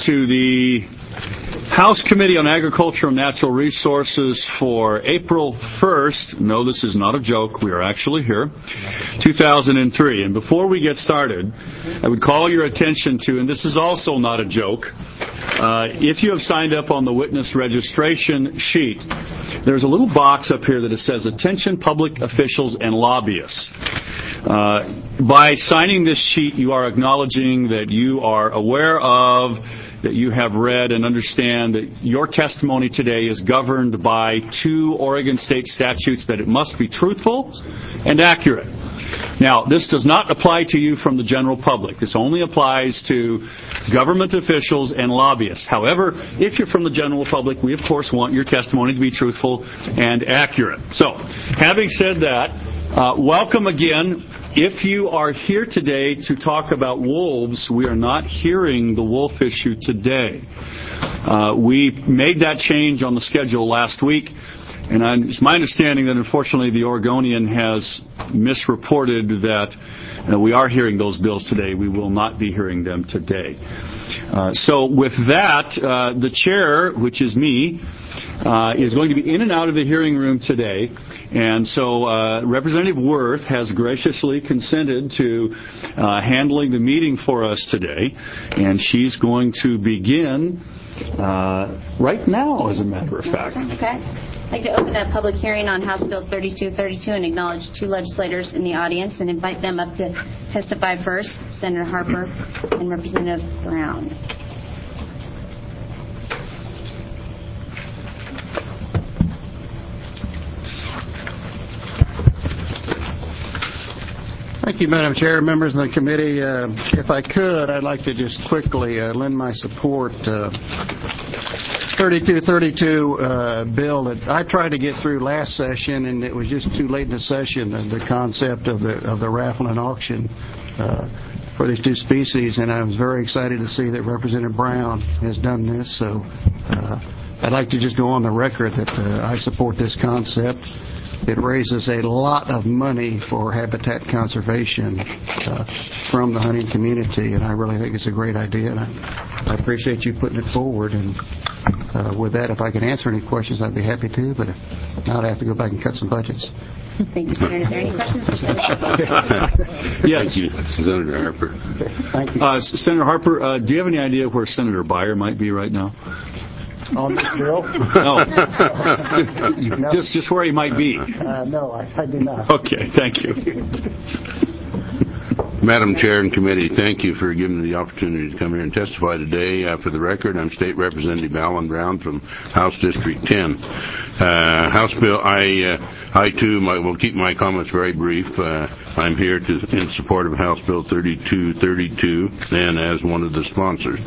to the House Committee on Agriculture and Natural Resources for April 1st. No, this is not a joke. We are actually here. 2003. And before we get started, I would call your attention to, and this is also not a joke, if you have signed up on the witness registration sheet, there's a little box up here that it says, "Attention Public Officials and Lobbyists." By signing this sheet, you are acknowledging that you are aware of, that you have read and understand that your testimony today is governed by 2 Oregon state statutes, that it must be truthful and accurate. Now, this does not apply to you from the general public. This only applies to government officials and lobbyists. However, if you're from the general public, we, of course, want your testimony to be truthful and accurate. So, having said that, welcome again. If you are here today to talk about wolves, we are not hearing the wolf issue today. We made that change on the schedule last week, and it's my understanding that unfortunately the Oregonian has misreported that we are hearing those bills today. We will not be hearing them today. So with that, the chair, which is me, is going to be in and out of the hearing room today. And so Representative Worth has graciously consented to handling the meeting for us today. And she's going to begin right now, as a matter of fact. Okay. I'd like to open a public hearing on House Bill 3232 and acknowledge 2 legislators in the audience and invite them up to testify first, Senator Harper and Representative Brown. Thank you, Madam Chair, members of the committee. If I could, I'd like to just quickly lend my support 3232 bill that I tried to get through last session, and it was just too late in the session, the concept of the raffle and auction for these 2 species, and I was very excited to see that Representative Brown has done this. So I'd like to just go on the record that I support this concept. It raises a lot of money for habitat conservation from the hunting community, and I really think it's a great idea, and I appreciate you putting it forward. And with that, if I can answer any questions, I'd be happy to, but if not, I have to go back and cut some budgets. Thank you, Senator. Are there any questions for Senator? Yes. Thank you, Senator Harper. Thank you. Senator Harper, do you have any idea where Senator Beyer might be right now? On this bill? No. Just where he might be. No, I do not. Okay, thank you. Madam Chair and Committee, thank you for giving me the opportunity to come here and testify today. For the record, I'm State Representative Alan Brown from House District 10. House Bill, I too will keep my comments very brief. I'm here in support of House Bill 3232 and as one of the sponsors.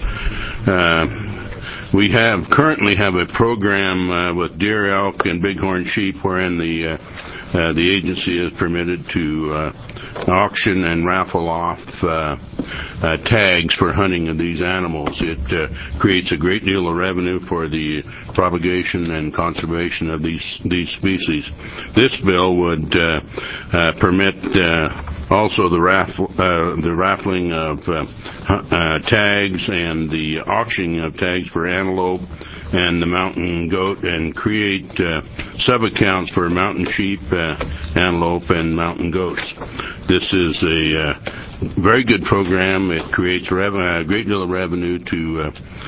We currently have a program with deer, elk, and bighorn sheep wherein the agency is permitted to auction and raffle off tags for hunting of these animals. It creates a great deal of revenue for the propagation and conservation of these species. This bill would permit also the raffling of tags and the auctioning of tags for antelope and the mountain goat, and create sub-accounts for mountain sheep, antelope, and mountain goats. This is a very good program. It creates a great deal of revenue to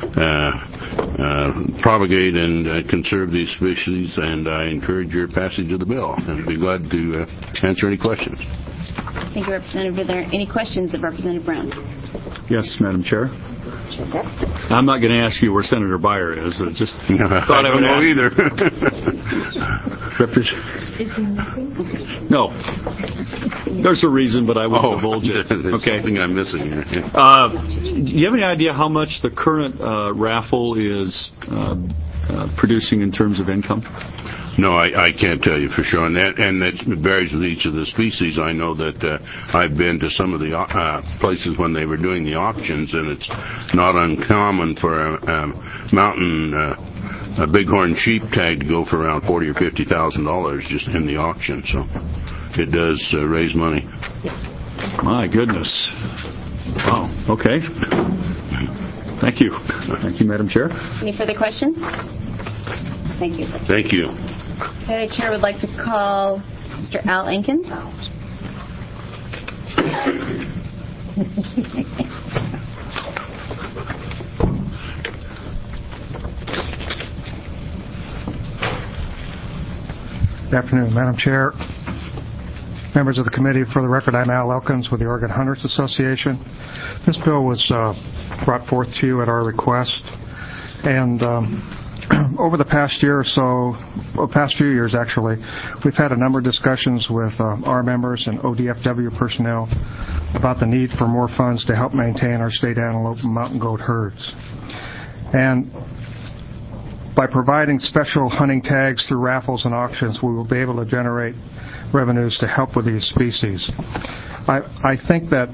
propagate and conserve these species, and I encourage your passage of the bill, and I'd be glad to answer any questions. Thank you, Representative. Are there any questions of Representative Brown? Yes, Madam Chair. I'm not going to ask you where Senator Beyer is, but just thought I would know either. Is he missing? No. There's a reason, but I won't divulge it. Okay. Something I'm missing here. Do you have any idea how much the current raffle is producing in terms of income? No, I can't tell you for sure, and that varies with each of the species. I know that I've been to some of the places when they were doing the auctions, and it's not uncommon for a mountain a bighorn sheep tag to go for around $40,000 or $50,000 just in the auction. So it does raise money. My goodness! Wow. Okay. Thank you. Thank you, Madam Chair. Any further questions? Thank you. Thank you. Okay, Chair would like to call Mr. Al Ankins. Good afternoon, Madam Chair, members of the committee. For the record, I'm Al Elkins with the Oregon Hunters Association. This bill was brought forth to you at our request, and over the past year or so, past few years actually, we've had a number of discussions with our members and ODFW personnel about the need for more funds to help maintain our state antelope and mountain goat herds. And by providing special hunting tags through raffles and auctions, we will be able to generate revenues to help with these species. I think that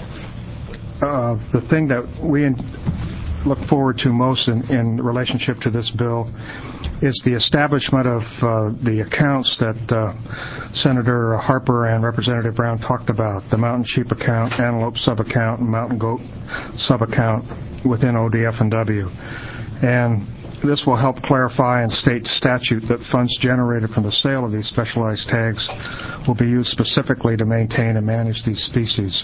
the thing that we look forward to most in relationship to this bill is the establishment of the accounts that Senator Harper and Representative Brown talked about, the mountain sheep account, antelope sub-account, and mountain goat sub-account within ODF&W. And this will help clarify in state statute that funds generated from the sale of these specialized tags will be used specifically to maintain and manage these species.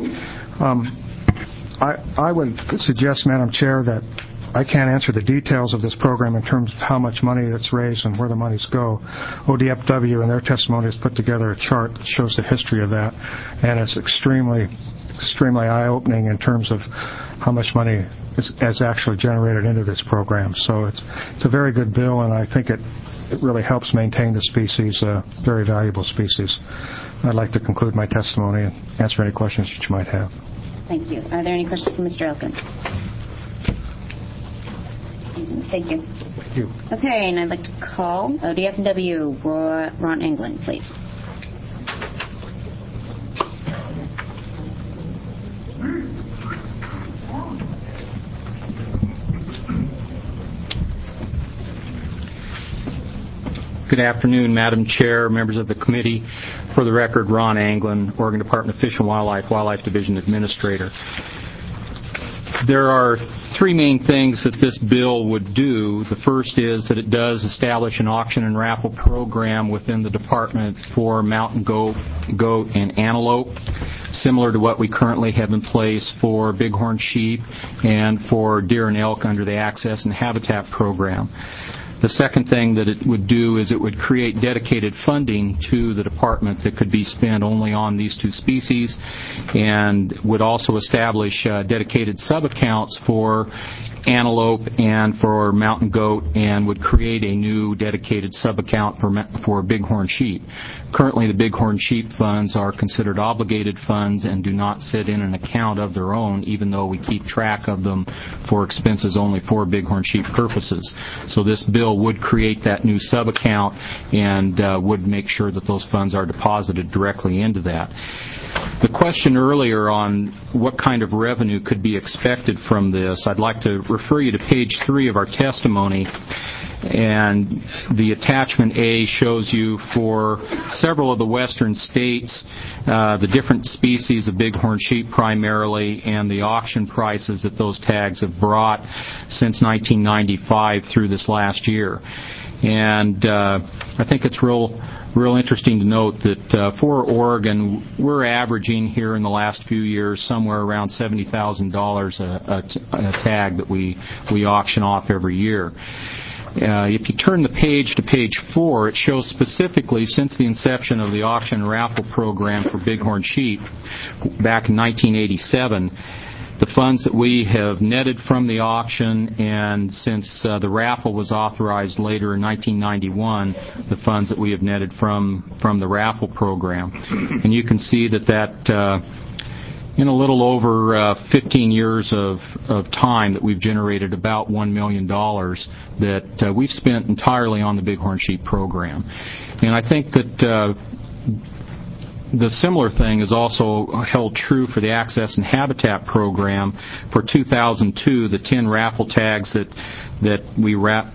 I would suggest, Madam Chair, that I can't answer the details of this program in terms of how much money that's raised and where the monies go. ODFW in their testimony has put together a chart that shows the history of that, and it's extremely eye-opening in terms of how much money is actually generated into this program. So it's a very good bill, and I think it really helps maintain the species, very valuable species. I'd like to conclude my testimony and answer any questions that you might have. Thank you. Are there any questions for Mr. Elkins? Thank you. Thank you. Okay, and I'd like to call ODF&W, Ron England, please. Good afternoon, Madam Chair, members of the committee. For the record, Ron Anglin, Oregon Department of Fish and Wildlife Division Administrator. There are three main things that this bill would do. The first is that it does establish an auction and raffle program within the department for mountain goat, and antelope, similar to what we currently have in place for bighorn sheep and for deer and elk under the Access and Habitat program. The second thing that it would do is it would create dedicated funding to the department that could be spent only on these two species, and would also establish dedicated sub-accounts for antelope and for mountain goat, and would create a new dedicated sub-account for bighorn sheep. Currently, the bighorn sheep funds are considered obligated funds and do not sit in an account of their own, even though we keep track of them for expenses only for bighorn sheep purposes. So this bill would create that new sub-account and would make sure that those funds are deposited directly into that. The question earlier on what kind of revenue could be expected from this, I'd like to refer you to page 3 of our testimony. And the attachment A shows you for several of the western states the different species of bighorn sheep primarily, and the auction prices that those tags have brought since 1995 through this last year. And I think it's real interesting to note that for Oregon, we're averaging here in the last few years somewhere around $70,000 a tag that we auction off every year. If you turn the page to page 4, it shows specifically since the inception of the auction and raffle program for bighorn sheep back in 1987, the funds that we have netted from the auction, and since the raffle was authorized later in 1991, the funds that we have netted from the raffle program. And you can see that in a little over 15 years of time that we've generated about $1 million that we've spent entirely on the bighorn sheep program. And I think that the similar thing is also held true for the Access and Habitat program. For 2002, the 10 raffle tags that we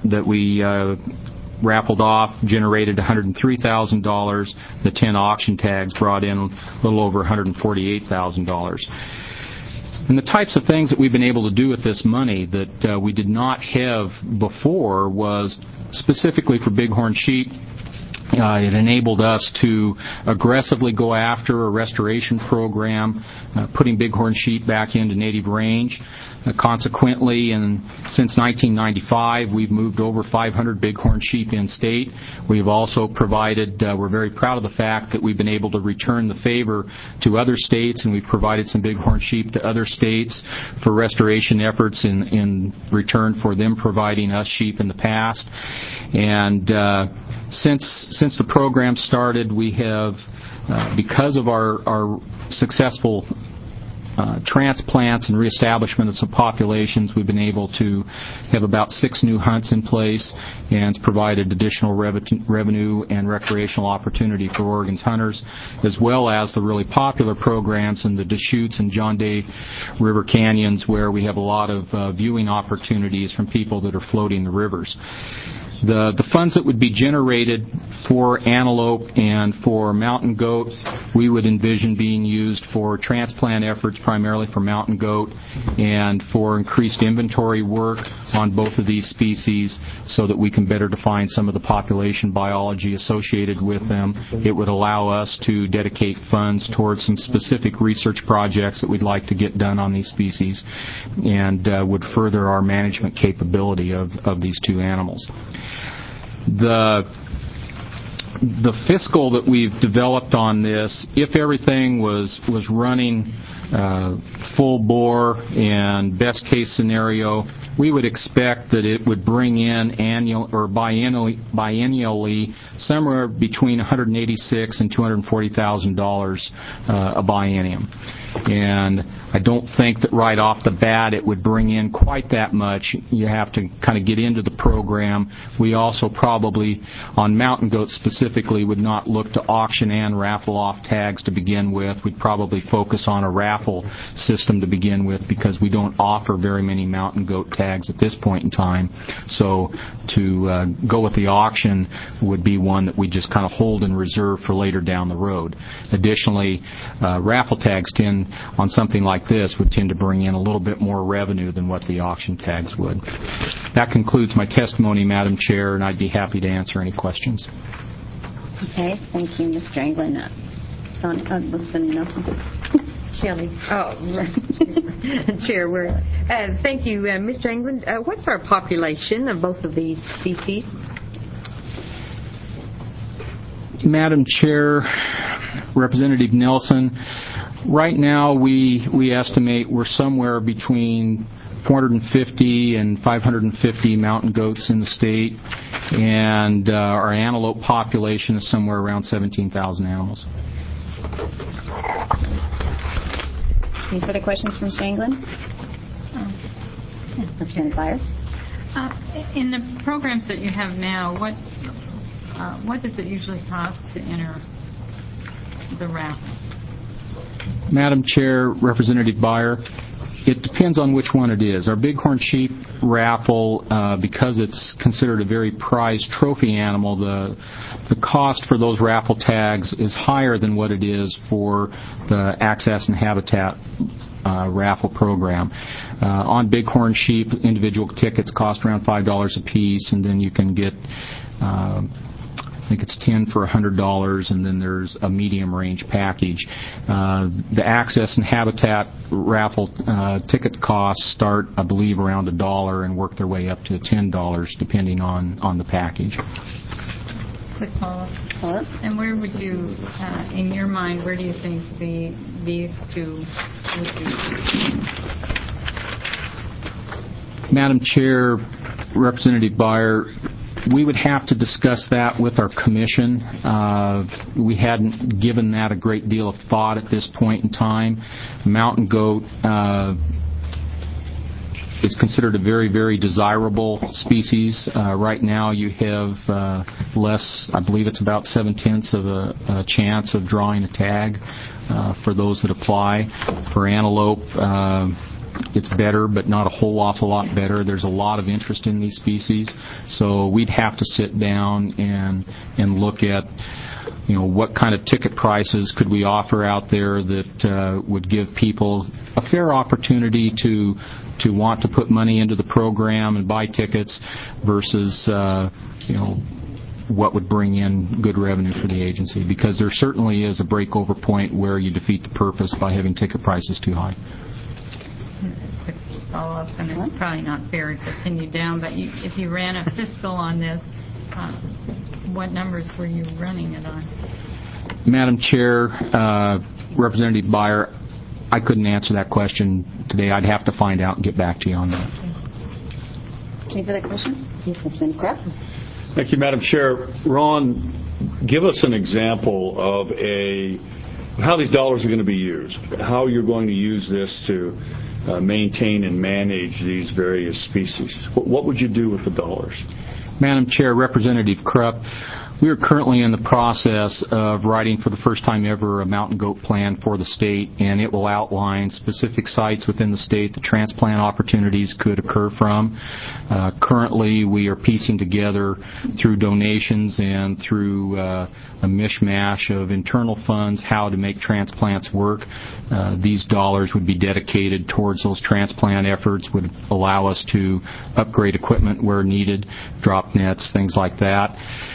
raffled off generated $103,000. The 10 auction tags brought in a little over $148,000. And the types of things that we've been able to do with this money that we did not have before was specifically for bighorn sheep. It enabled us to aggressively go after a restoration program, putting bighorn sheep back into native range. Consequently, since 1995, we've moved over 500 bighorn sheep in state. We've also provided, we're very proud of the fact that we've been able to return the favor to other states, and we've provided some bighorn sheep to other states for restoration efforts in return for them providing us sheep in the past. And since the program started, we have, because of our successful transplants and reestablishment of some populations, we've been able to have about 6 new hunts in place, and it's provided additional revenue and recreational opportunity for Oregon's hunters, as well as the really popular programs in the Deschutes and John Day River canyons, where we have a lot of viewing opportunities from people that are floating the rivers. The funds that would be generated for antelope and for mountain goat, we would envision being used for transplant efforts, primarily for mountain goat, and for increased inventory work on both of these species so that we can better define some of the population biology associated with them. It would allow us to dedicate funds towards some specific research projects that we'd like to get done on these species, and would further our management capability of these two animals. The fiscal that we've developed on this, if everything was running full bore and best case scenario, we would expect that it would bring in biennially somewhere between $186,000 and $240,000 a biennium. And I don't think that right off the bat it would bring in quite that much. You have to kind of get into the program. We also probably, on mountain goats specifically, would not look to auction and raffle off tags to begin with. We'd probably focus on a raffle system to begin with, because we don't offer very many mountain goat tags at this point in time. So to go with the auction would be one that we just kind of hold in reserve for later down the road. Additionally, raffle tags on something like this would tend to bring in a little bit more revenue than what the auction tags would. That concludes my testimony, Madam Chair, and I'd be happy to answer any questions. Okay, thank you, Mr. Anglin. Listen, Nelson. Shelley. Oh, Chair, thank you, Mr. Anglin. What's our population of both of these species? Madam Chair, Representative Nelson, right now we estimate we're somewhere between 450 and 550 mountain goats in the state, and our antelope population is somewhere around 17,000 animals. Any further questions from Mr. Anglin? Representative Byer. In the programs that you have now, what does it usually cost to enter the raffle? Madam Chair, Representative Byer, it depends on which one it is. Our bighorn sheep raffle, because it's considered a very prized trophy animal, the cost for those raffle tags is higher than what it is for the Access and Habitat raffle program. On bighorn sheep, individual tickets cost around $5 a piece, and then you can get I think it's 10 for $100, and then there's a medium range package. The Access and Habitat raffle ticket costs start, I believe, around $1 and work their way up to $10, depending on the package. Quick follow-up. And where would you, in your mind, where do you think these two would be? Madam Chair, Representative Byer, we would have to discuss that with our commission. We hadn't given that a great deal of thought at this point in time. Mountain goat is considered a very, very desirable species. Right now you have less, I believe it's about 0.7 of a chance of drawing a tag for those that apply. For antelope, it's better, but not a whole awful lot better. There's a lot of interest in these species, so we'd have to sit down and look at what kind of ticket prices could we offer out there that would give people a fair opportunity to want to put money into the program and buy tickets versus what would bring in good revenue for the agency, because there certainly is a breakover point where you defeat the purpose by having ticket prices too high. Quick follow-up, and it's probably not fair to pin you down, but if you ran a fiscal on this, what numbers were you running it on? Madam Chair, Representative Beyer, I couldn't answer that question today. I'd have to find out and get back to you on that. Any further questions? Yes, Representative Kraft. Thank you, Madam Chair. Ron, give us an example of how these dollars are going to be used, how you're going to use this to maintain and manage these various species. What would you do with the dollars? Madam Chair, Representative Krupp, we are currently in the process of writing for the first time ever a mountain goat plan for the state, and it will outline specific sites within the state that transplant opportunities could occur from. Currently, we are piecing together through donations and through a mishmash of internal funds how to make transplants work. These dollars would be dedicated towards those transplant efforts, would allow us to upgrade equipment where needed, drop nets, things like that.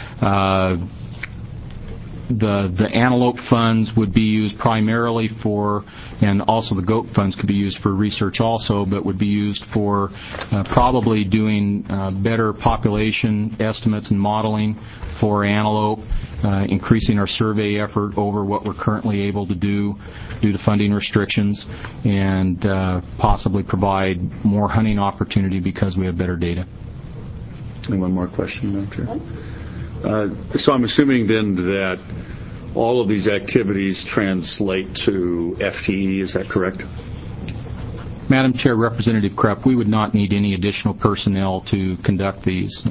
The antelope funds would be used primarily for, and also the goat funds could be used for research also, but would be used for probably doing better population estimates and modeling for antelope, increasing our survey effort over what we're currently able to do due to funding restrictions, and possibly provide more hunting opportunity because we have better data. And one more question, Madam Chair. So I'm assuming then that all of these activities translate to FTE, is that correct? Madam Chair, Representative Krupp, we would not need any additional personnel to conduct these.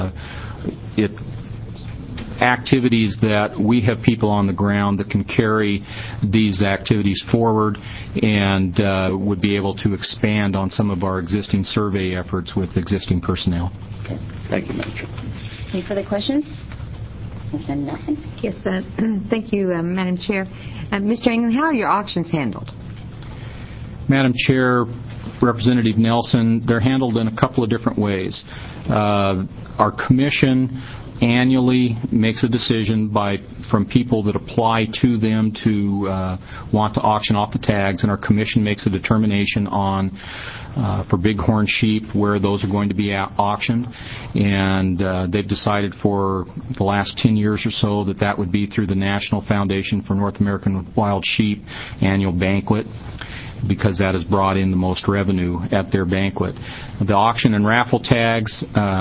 Activities that we have people on the ground that can carry these activities forward and would be able to expand on some of our existing survey efforts with existing personnel. Okay. Thank you, Madam Chair. Any further questions? Representative Nelson. Yes, thank you, Madam Chair. Mr. England, how are your auctions handled? Madam Chair, Representative Nelson, they're handled in a couple of different ways. Our commission annually makes a decision from people that apply to them to want to auction off the tags, and our commission makes a determination on for bighorn sheep where those are going to be auctioned, and they've decided for the last 10 years or so that would be through the National Foundation for North American Wild Sheep annual banquet, because that has brought in the most revenue at their banquet. The auction and raffle tags,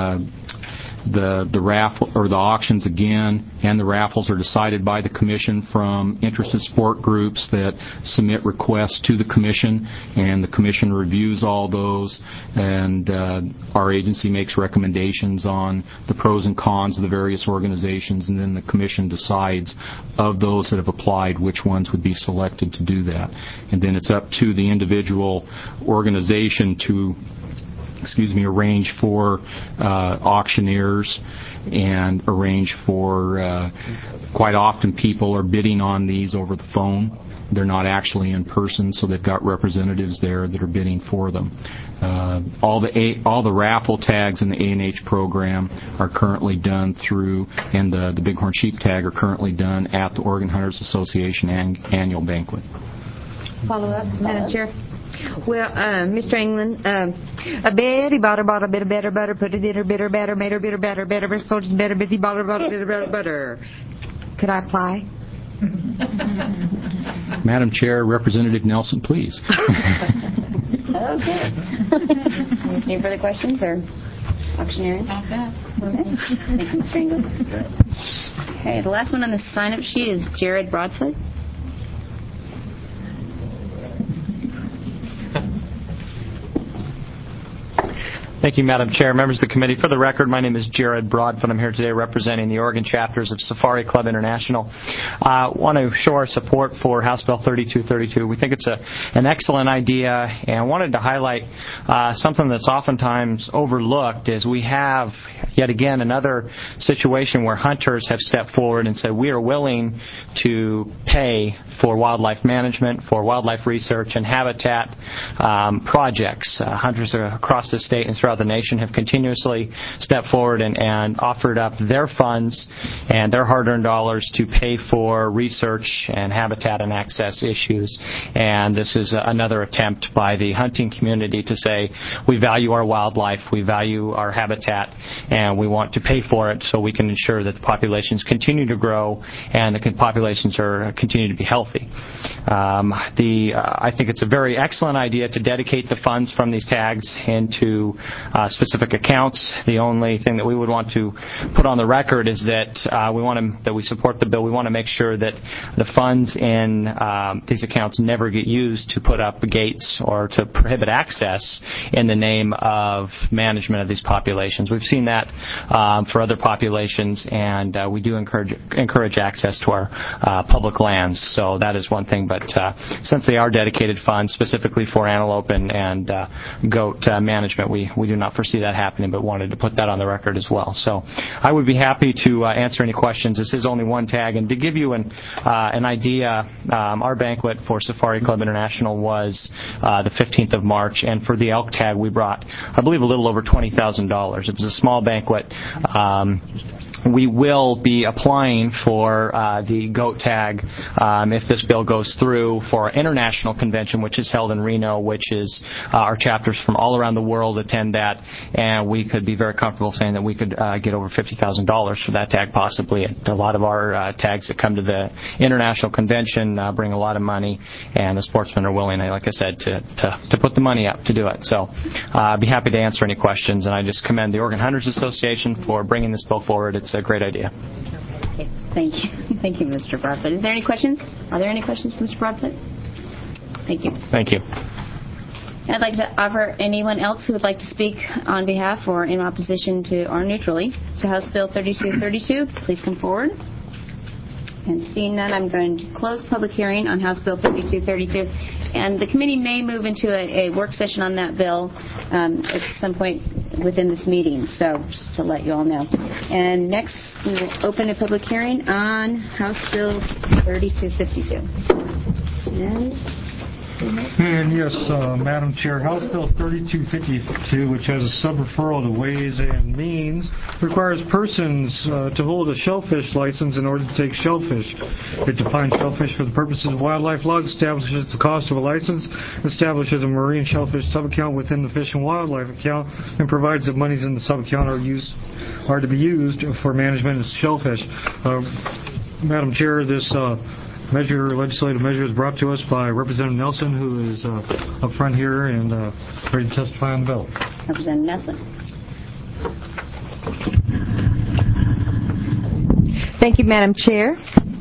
the raffle or the auctions again and the raffles are decided by the commission from interested sport groups that submit requests to the commission, and the commission reviews all those, and our agency makes recommendations on the pros and cons of the various organizations, and then the commission decides of those that have applied which ones would be selected to do that. And then it's up to the individual organization to arrange for auctioneers and arrange for, quite often people are bidding on these over the phone. They're not actually in person, so they've got representatives there that are bidding for them. All the raffle tags in the A&H program are currently done through, and the bighorn sheep tag are currently done at the Oregon Hunters Association annual banquet. Follow up, Madam Chair. Well, Mr. England, a bitty butter, bought a bit of better butter, put it in her bitter batter, made her bitter batter, better, soldiers better, bitty butter, bitter butter. Could I apply? Madam Chair, Representative Nelson, please. Okay. Any further questions or auctioneering? Not that. Okay. Thank you, Mr. England. Okay, the last one on the sign-up sheet is Jared Broadside. Thank you, Madam Chair. Members of the committee, for the record, my name is Jared Broadfoot. I'm here today representing the Oregon chapters of Safari Club International. I want to show our support for House Bill 3232. We think it's an excellent idea, and I wanted to highlight something that's oftentimes overlooked is we have, yet again, another situation where hunters have stepped forward and said we are willing to pay for wildlife management, for wildlife research, and habitat projects. Hunters across the state and throughout the nation have continuously stepped forward and offered up their funds and their hard-earned dollars to pay for research and habitat and access issues. And this is another attempt by the hunting community to say we value our wildlife, we value our habitat, and we want to pay for it so we can ensure that the populations continue to grow and the populations continue to be healthy. I think it's a very excellent idea to dedicate the funds from these tags into specific accounts. The only thing that we would want to put on the record is that we support the bill. We want to make sure that the funds in these accounts never get used to put up gates or to prohibit access in the name of management of these populations. We've seen that for other populations, and we do encourage access to our public lands. So that is one thing. But since they are dedicated funds specifically for antelope and goat management, we do not foresee that happening, but wanted to put that on the record as well. So I would be happy to answer any questions. This is only one tag, and to give you an idea, our banquet for Safari Club International was the 15th of March, and for the elk tag we brought, I believe, a little over $20,000. It was a small banquet. We will be applying for the goat tag if this bill goes through for our international convention, which is held in Reno, which is our chapters from all around the world attend that, and we could be very comfortable saying that we could get over $50,000 for that tag possibly. A lot of our tags that come to the international convention bring a lot of money, and the sportsmen are willing, like I said, to put the money up to do it. So I'd be happy to answer any questions, and I just commend the Oregon Hunters Association for bringing this bill forward. It's a great idea. Okay, thank you. Thank you, Mr. Broadfoot. Is there any questions? Are there any questions for Mr. Broadfoot? Thank you. Thank you. I'd like to offer anyone else who would like to speak on behalf or in opposition to or neutrally to House Bill 3232, please come forward. And seeing none, I'm going to close public hearing on House Bill 3232. And the committee may move into a work session on that bill at some point within this meeting. So just to let you all know. And next, we will open a public hearing on House Bill 3252. And yes, Madam Chair, House Bill 3252, which has a sub-referral to Ways and Means, requires persons to hold a shellfish license in order to take shellfish. It defines shellfish for the purposes of wildlife laws, establishes the cost of a license, establishes a marine shellfish sub-account within the fish and wildlife account, and provides that monies in the sub-account are to be used for management of shellfish. Madam Chair, this legislative measure is brought to us by Representative Nelson, who is up front here and ready to testify on the bill. Representative Nelson. Thank you, Madam Chair.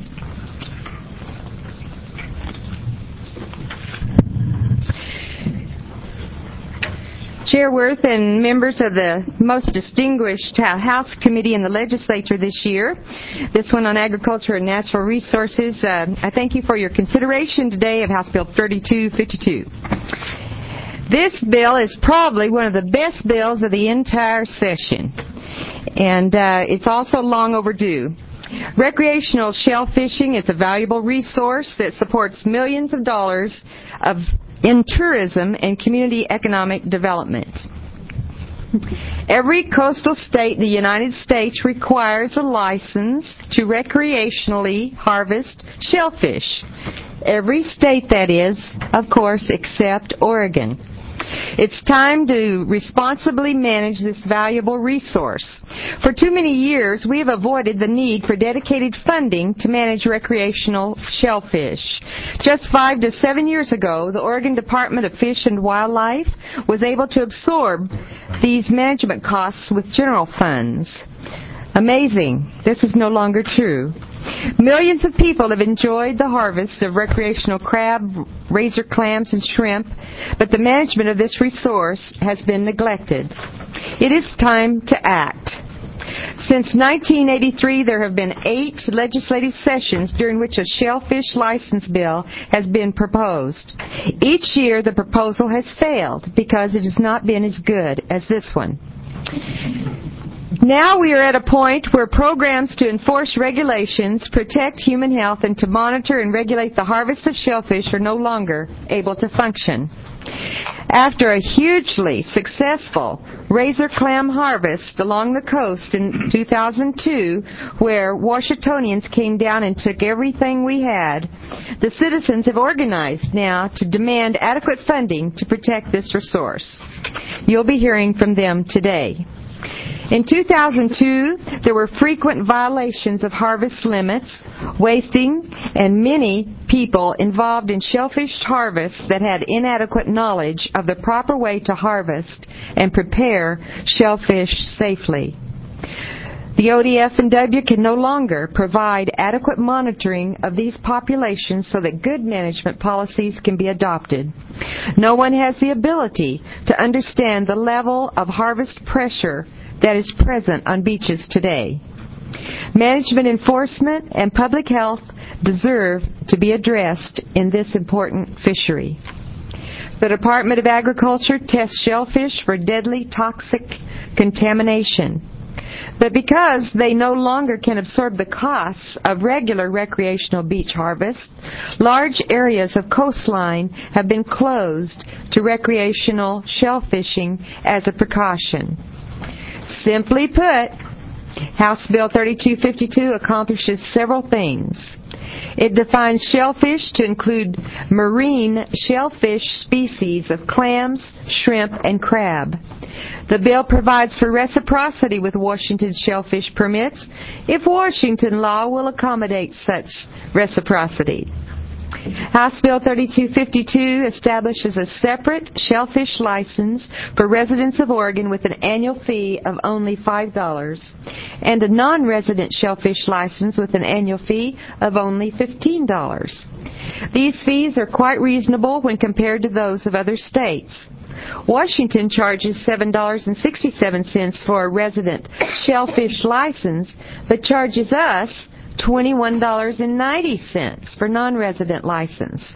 Chairworth and members of the most distinguished House Committee in the Legislature this year, this one on Agriculture and Natural Resources, I thank you for your consideration today of House Bill 3252. This bill is probably one of the best bills of the entire session, and it's also long overdue. Recreational shell fishing is a valuable resource that supports millions of dollars in tourism and community economic development. Every coastal state in the United States requires a license to recreationally harvest shellfish. Every state, that is, of course, except Oregon. It's time to responsibly manage this valuable resource. For too many years, we have avoided the need for dedicated funding to manage recreational shellfish. Just 5 to 7 years ago, the Oregon Department of Fish and Wildlife was able to absorb these management costs with general funds. Amazing. This is no longer true. Millions of people have enjoyed the harvest of recreational crab, razor clams, and shrimp, but the management of this resource has been neglected. It is time to act. Since 1983, there have been 8 legislative sessions during which a shellfish license bill has been proposed. Each year, the proposal has failed because it has not been as good as this one. Now we are at a point where programs to enforce regulations, protect human health, and to monitor and regulate the harvest of shellfish are no longer able to function. After a hugely successful razor clam harvest along the coast in 2002, where Washingtonians came down and took everything we had, the citizens have organized now to demand adequate funding to protect this resource. You'll be hearing from them today. In 2002, there were frequent violations of harvest limits, wasting, and many people involved in shellfish harvests that had inadequate knowledge of the proper way to harvest and prepare shellfish safely. The ODF&W can no longer provide adequate monitoring of these populations so that good management policies can be adopted. No one has the ability to understand the level of harvest pressure that is present on beaches today. Management enforcement and public health deserve to be addressed in this important fishery. The Department of Agriculture tests shellfish for deadly toxic contamination. But because they no longer can absorb the costs of regular recreational beach harvest, large areas of coastline have been closed to recreational shellfishing as a precaution. Simply put, House Bill 3252 accomplishes several things. It defines shellfish to include marine shellfish species of clams, shrimp, and crab. The bill provides for reciprocity with Washington shellfish permits if Washington law will accommodate such reciprocity. House Bill 3252 establishes a separate shellfish license for residents of Oregon with an annual fee of only $5 and a non-resident shellfish license with an annual fee of only $15. These fees are quite reasonable when compared to those of other states. Washington charges $7.67 for a resident shellfish license, but charges us $21.90 for non-resident license.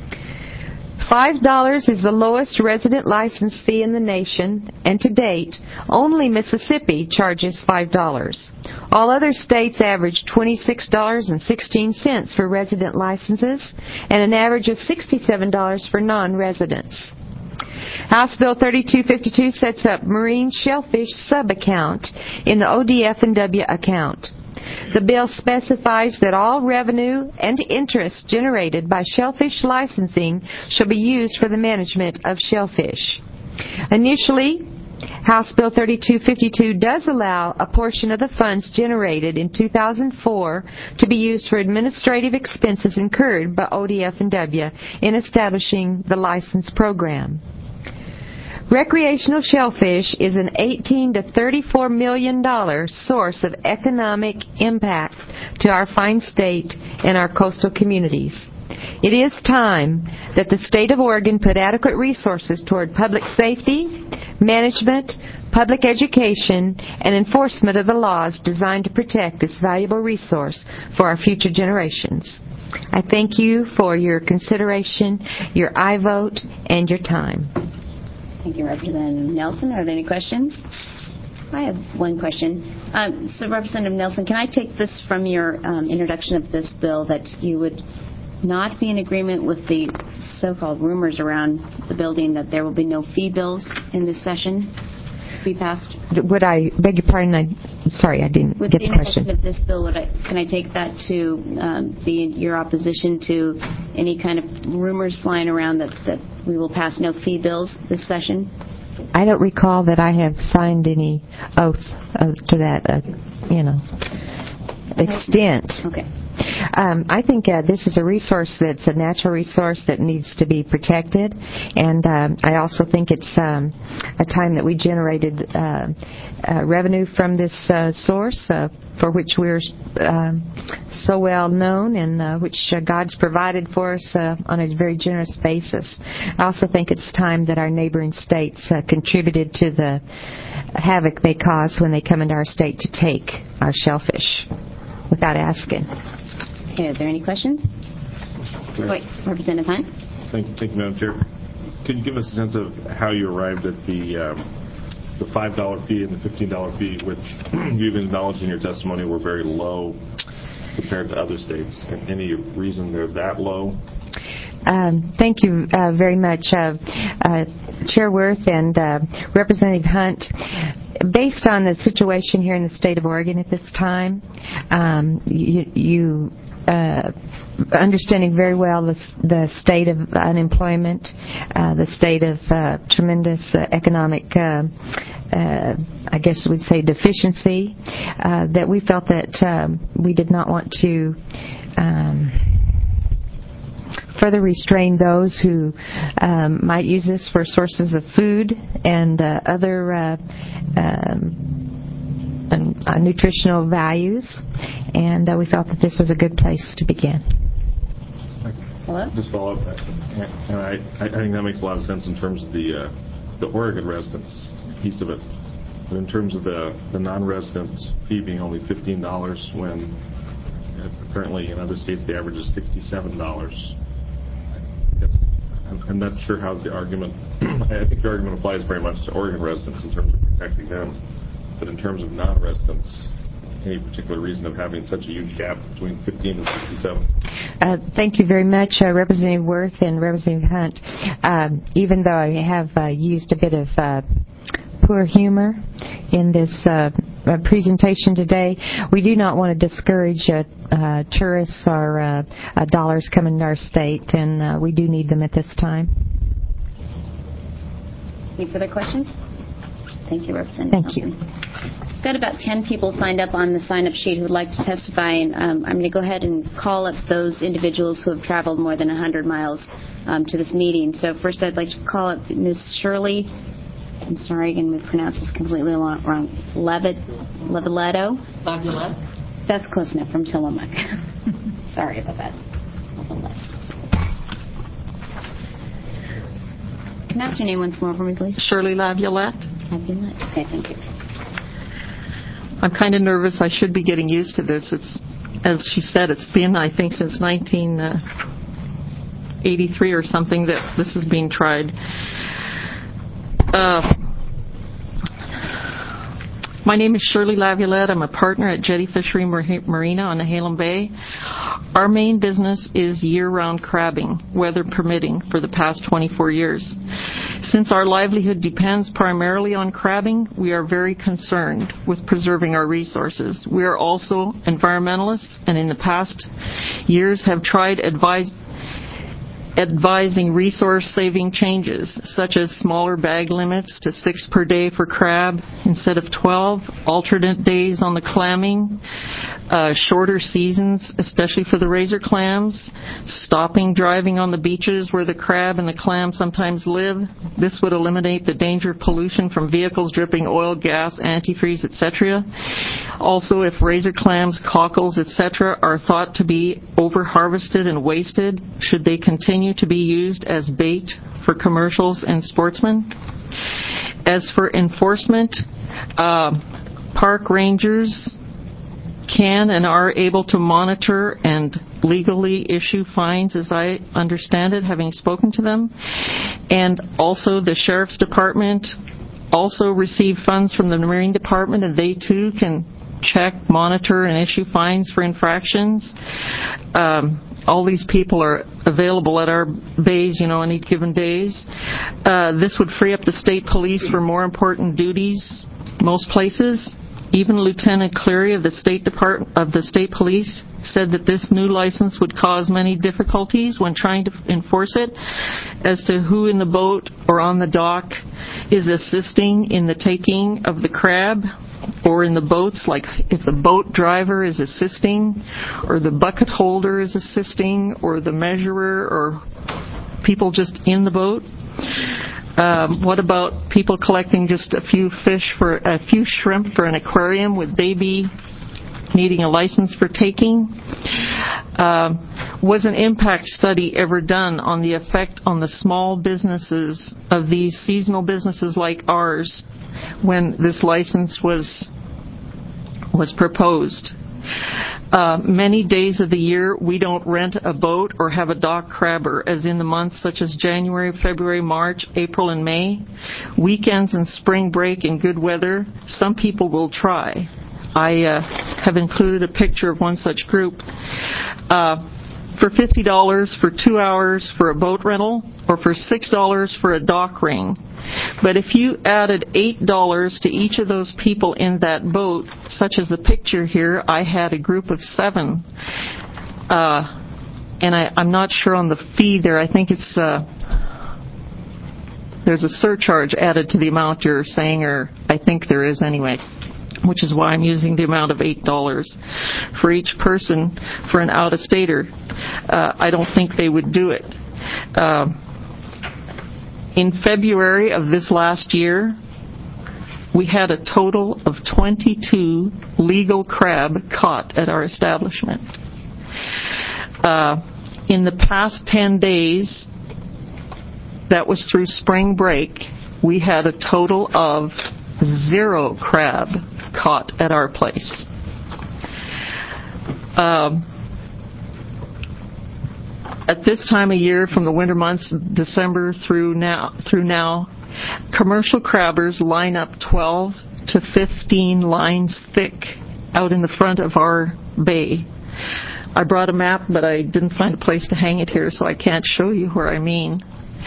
$5 is the lowest resident license fee in the nation, and to date, only Mississippi charges $5. All other states average $26.16 for resident licenses, and an average of $67 for non-residents. House Bill 3252 sets up marine shellfish sub-account in the ODF&W account. The bill specifies that all revenue and interest generated by shellfish licensing shall be used for the management of shellfish. Initially, House Bill 3252 does allow a portion of the funds generated in 2004 to be used for administrative expenses incurred by ODF&W in establishing the license program. Recreational shellfish is an $18 to $34 million source of economic impact to our fine state and our coastal communities. It is time that the state of Oregon put adequate resources toward public safety, management, public education, and enforcement of the laws designed to protect this valuable resource for our future generations. I thank you for your consideration, your aye vote, and your time. Thank you, Representative Nelson. Are there any questions? I have one question. So, Representative Nelson, can I take this from your introduction of this bill that you would not be in agreement with the so-called rumors around the building that there will be no fee bills in this session to be passed? Would I beg your pardon? Sorry, I didn't get the question. With the introduction of this bill, can I take that to be your opposition to any kind of rumors flying around that we will pass no fee bills this session? I don't recall that I have signed any oath to that, extent. Okay. I think this is a resource that's a natural resource that needs to be protected, and I also think it's a time that we generated revenue from this source for which we're so well known, and which God's provided for us on a very generous basis. I also think it's time that our neighboring states contributed to the havoc they cause when they come into our state to take our shellfish without asking. Okay, are there any questions? Wait, Representative Hunt. Thank you, Madam Chair. Could you give us a sense of how you arrived at the $5 fee and the $15 fee, which you've acknowledged in your testimony were very low compared to other states? Any reason they're that low? Thank you very much, Chair Wirth and Representative Hunt. Based on the situation here in the state of Oregon at this time, you understanding very well the state of unemployment, the state of tremendous economic, I guess we'd say, deficiency, that we felt that we did not want to further restrain those who might use this for sources of food and other nutritional values, and we felt that this was a good place to begin. Hello? Just follow up, and I think that makes a lot of sense in terms of the Oregon residents piece of it, but in terms of the non-resident fee being only $15 when apparently in other states the average is $67. I'm not sure how the argument, I think the argument applies very much to Oregon residents in terms of protecting them, but in terms of non-residents, any particular reason of having such a huge gap between 15 and 67? Thank you very much, Representative Wirth and Representative Hunt. Even though I have used a bit of poor humor in this presentation today, we do not want to discourage tourists or dollars coming to our state, and we do need them at this time. Any further questions? Thank you, Representative. Thank you. We've got about 10 people signed up on the sign-up sheet who would like to testify, and I'm going to go ahead and call up those individuals who have traveled more than 100 miles to this meeting. So first I'd like to call up Ms. Shirley, I'm sorry, I'm going to pronounce this completely wrong, Laviletto? Laviolette? That's close enough, from Tillamook. Sorry about that. Pronounce your name once more for me, please. Shirley Laviolette. Laviolette. Okay, thank you. I'm kind of nervous. I should be getting used to this. It's, as she said, it's been, I think, since 1983 or something that this is being tried. My name is Shirley Laviolette. I'm a partner at Jetty Fishery Marina on Nehalem Bay. Our main business is year-round crabbing, weather permitting, for the past 24 years. Since our livelihood depends primarily on crabbing, we are very concerned with preserving our resources. We are also environmentalists, and in the past years have tried advising resource-saving changes, such as smaller bag limits to 6 per day for crab instead of 12, alternate days on the clamming, shorter seasons, especially for the razor clams, stopping driving on the beaches where the crab and the clam sometimes live. This would eliminate the danger of pollution from vehicles dripping oil, gas, antifreeze, etc. Also, if razor clams, cockles, etc. are thought to be over-harvested and wasted, should they continue to be used as bait for commercials and sportsmen? As for enforcement, park rangers can and are able to monitor and legally issue fines, as I understand it, having spoken to them. And also the Sheriff's Department also receive funds from the Marine Department, and they too can check, monitor, and issue fines for infractions. All these people are available at our bays, on any given days. This would free up the state police for more important duties most places. Even Lieutenant Cleary of the State Police said that this new license would cause many difficulties when trying to enforce it as to who in the boat or on the dock is assisting in the taking of the crab, or in the boats, like if the boat driver is assisting, or the bucket holder is assisting, or the measurer, or people just in the boat. What about people collecting just a few shrimp for an aquarium? Would they be needing a license for taking? Was an impact study ever done on the effect on the small businesses of these seasonal businesses like ours when this license was proposed? Many days of the year we don't rent a boat or have a dock crabber, as in the months such as January, February, March, April, and May. Weekends and spring break in good weather, some people will try. I have included a picture of one such group. For $50 for 2 hours for a boat rental, or for $6 for a dock ring. But if you added $8 to each of those people in that boat, such as the picture here, I had a group of 7. And I'm not sure on the fee there. I think it's there's a surcharge added to the amount you're saying, or I think there is anyway, which is why I'm using the amount of $8 for each person for an out-of-stater. I don't think they would do it. In February of this last year, we had a total of 22 legal crab caught at our establishment. In the past 10 days, that was through spring break, we had a total of 0 crab caught at our place. At this time of year, from the winter months, December through now, commercial crabbers line up 12 to 15 lines thick out in the front of our bay. I brought a map, but I didn't find a place to hang it here, so I can't show you where I mean.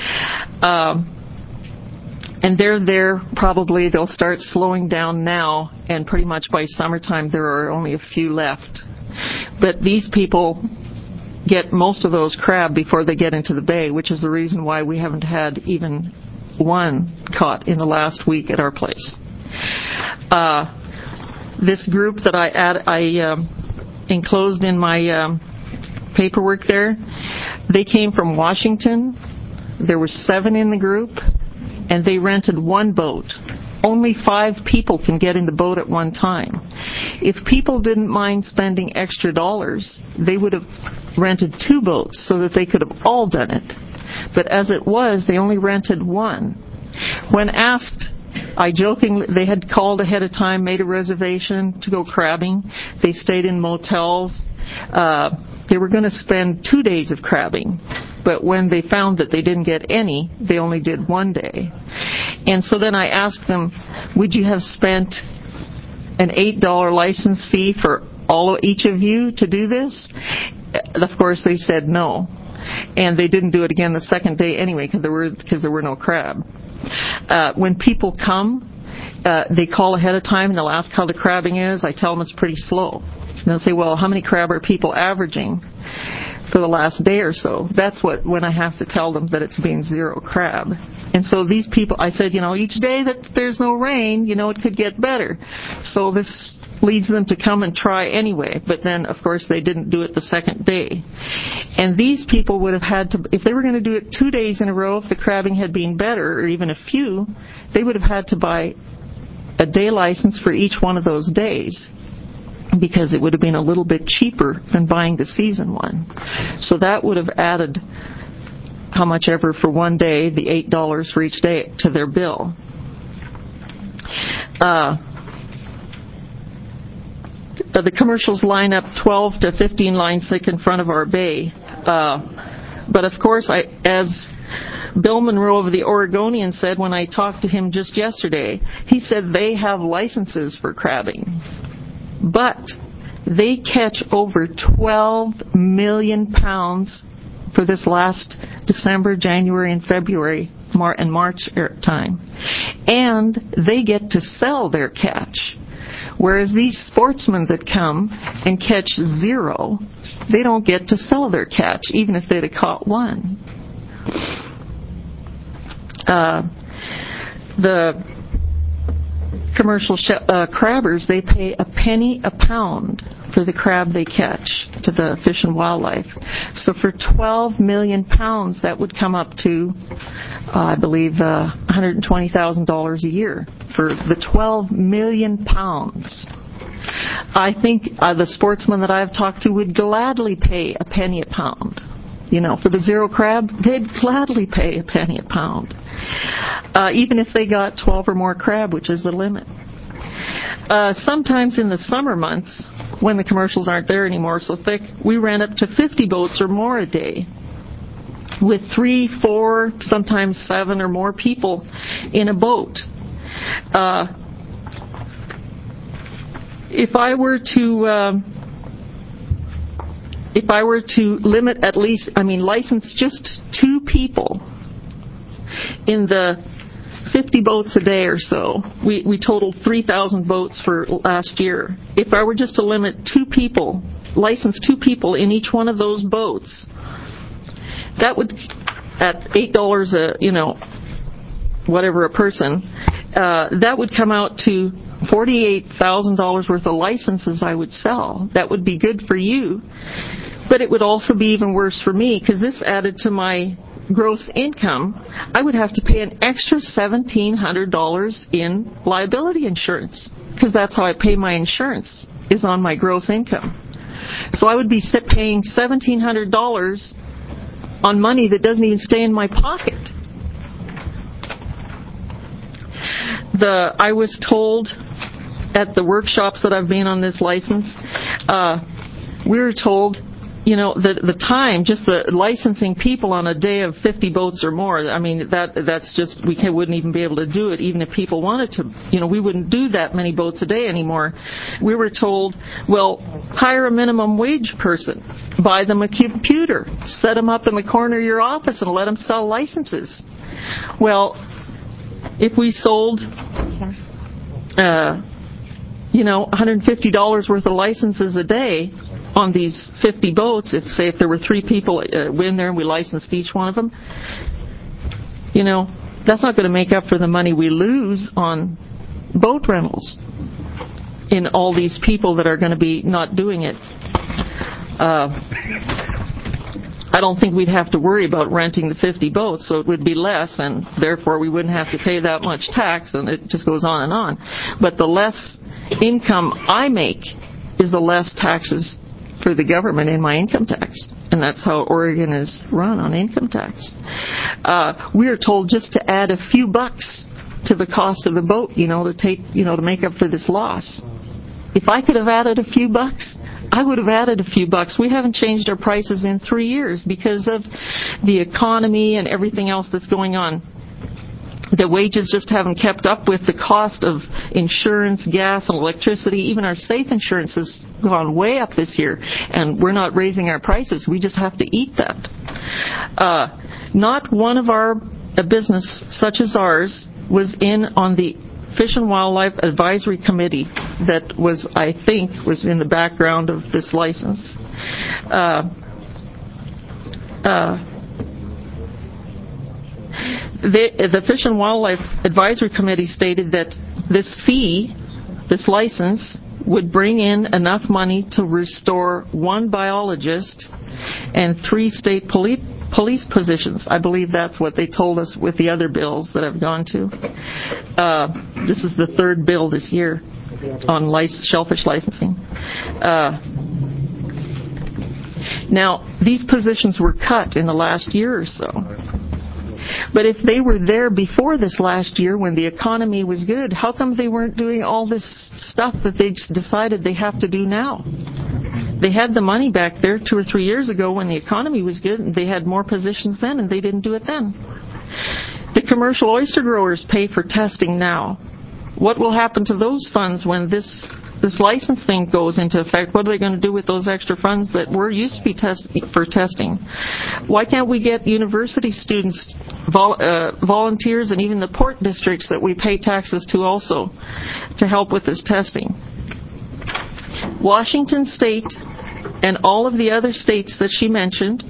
And they're there, probably they'll start slowing down now, and pretty much by summertime there are only a few left. But these people get most of those crab before they get into the bay, which is the reason why we haven't had even one caught in the last week at our place. This group that I enclosed in my paperwork there, they came from Washington. There were 7 in the group, and they rented 1 boat. Only 5 people can get in the boat at one time. If people didn't mind spending extra dollars, they would have rented 2 boats so that they could have all done it. But as it was, they only rented 1. When asked, they had called ahead of time, made a reservation to go crabbing. They stayed in motels. They were going to spend 2 days of crabbing. But when they found that they didn't get any, they only did 1 day. And so then I asked them, would you have spent an $8 license fee for each of you to do this? Of course, they said no. And they didn't do it again the second day anyway, because there were no crab. When people come, they call ahead of time and they'll ask how the crabbing is. I tell them it's pretty slow. And they'll say, well, how many crab are people averaging for the last day or so? That's when I have to tell them that it's been 0 crab. And so these people, I said, each day that there's no rain, it could get better. So this leads them to come and try anyway. But then, of course, they didn't do it the second day. And these people would have had to, if they were going to do it 2 days in a row, if the crabbing had been better, or even a few, they would have had to buy a day license for each one of those days, because it would have been a little bit cheaper than buying the season one. So that would have added how much ever for 1 day, the $8 for each day, to their bill. The commercials line up 12 to 15 lines thick in front of our bay. But of course, as Bill Monroe of the Oregonian said when I talked to him just yesterday, he said they have licenses for crabbing. But they catch over 12 million pounds for this last December, January, and February, and March time. And they get to sell their catch. Whereas these sportsmen that come and catch 0, they don't get to sell their catch, even if they'd have caught 1. The commercial crabbers, they pay a penny a pound for the crab they catch to the Fish and Wildlife. So for 12 million pounds, that would come up to, I believe, $120,000 a year for the 12 million pounds. I think the sportsmen that I've talked to would gladly pay a penny a pound. You know, for the 0 crab, they'd gladly pay a penny a pound. Even if they got 12 or more crab, which is the limit. Sometimes in the summer months, when the commercials aren't there anymore so thick, we ran up to 50 boats or more a day, with 3, 4, sometimes 7 or more people in a boat. If I were to limit at least, license just 2 people in the 50 boats a day or so. We totaled 3,000 boats for last year. If I were just to limit 2 people, license 2 people in each one of those boats, that would, at $8 whatever a person, that would come out to $48,000 worth of licenses I would sell. That would be good for you, but it would also be even worse for me, because this added to my gross income. I would have to pay an extra $1,700 in liability insurance, because that's how I pay my insurance, is on my gross income. So I would be paying $1,700 on money that doesn't even stay in my pocket. I was told at the workshops that I've been on this license, we were told, the time, just the licensing people on a day of 50 boats or more, that's just, we wouldn't even be able to do it, even if people wanted to. We wouldn't do that many boats a day anymore. We were told, well, hire a minimum wage person, buy them a computer, set them up in the corner of your office and let them sell licenses. Well, if we sold, $150 worth of licenses a day on these 50 boats, if there were 3 people in there and we licensed each one of them, that's not going to make up for the money we lose on boat rentals in all these people that are going to be not doing it. I don't think we'd have to worry about renting the 50 boats, so it would be less, and therefore we wouldn't have to pay that much tax, and it just goes on and on. But the less income I make is the less taxes for the government in my income tax, and that's how Oregon is run, on income tax. We are told just to add a few bucks to the cost of the boat, to make up for this loss. If I could have added a few bucks, I would have added a few bucks. We haven't changed our prices in 3 years because of the economy and everything else that's going on. The wages just haven't kept up with the cost of insurance, gas, and electricity. Even our safe insurance has gone way up this year, and we're not raising our prices. We just have to eat that. Not one of a business such as ours was in on the Fish and Wildlife Advisory Committee that was in the background of this license. The Fish and Wildlife Advisory Committee stated that this license, would bring in enough money to restore 1 biologist and 3 state police positions. I believe that's what they told us with the other bills that I've gone to. This is the 3rd bill this year on shellfish licensing. Now, these positions were cut in the last year or so. But if they were there before this last year when the economy was good, how come they weren't doing all this stuff that they decided they have to do now? They had the money back there 2 or 3 years ago when the economy was good, and they had more positions then, and they didn't do it then. The commercial oyster growers pay for testing now. What will happen to those funds when this license thing goes into effect? What are they going to do with those extra funds that were used to be for testing? Why can't we get university students, volunteers, and even the port districts that we pay taxes to also to help with this testing? Washington State and all of the other states that she mentioned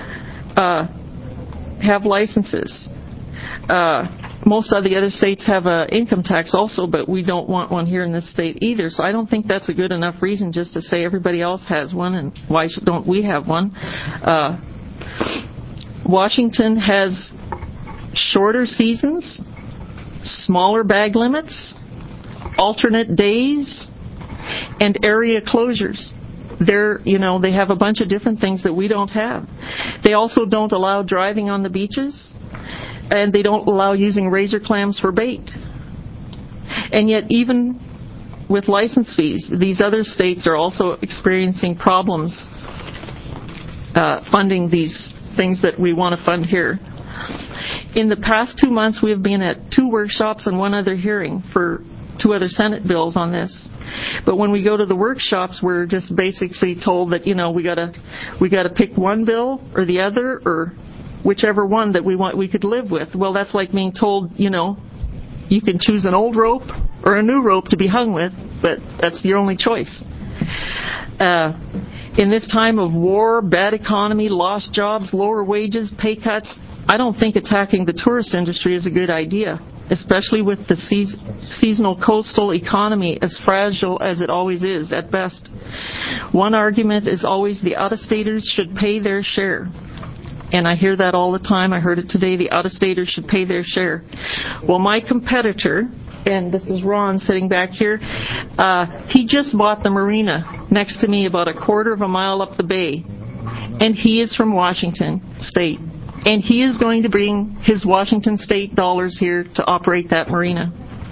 have licenses. Most of the other states have an income tax also, but we don't want one here in this state either. So I don't think that's a good enough reason just to say everybody else has one, and why don't we have one? Washington has shorter seasons, smaller bag limits, alternate days, and area closures. They have a bunch of different things that we don't have. They also don't allow driving on the beaches, and they don't allow using razor clams for bait. And yet, even with license fees, these other states are also experiencing problems funding these things that we want to fund here. In the past 2 months, we have been at 2 workshops and 1 other hearing for 2 other Senate bills on this. But when we go to the workshops, we're just basically told that, we gotta pick one bill or the other, or whichever one that we could live with. Well, that's like being told, you can choose an old rope or a new rope to be hung with, but that's your only choice. In this time of war, bad economy, lost jobs, lower wages, pay cuts, I don't think attacking the tourist industry is a good idea, especially with the seasonal coastal economy as fragile as it always is at best. One argument is always the out-of-staters should pay their share. And I hear that all the time. I heard it today, the out-of-staters should pay their share. Well, my competitor, and this is Ron sitting back here, he just bought the marina next to me about a quarter of a mile up the bay. And he is from Washington State. And he is going to bring his Washington State dollars here to operate that marina.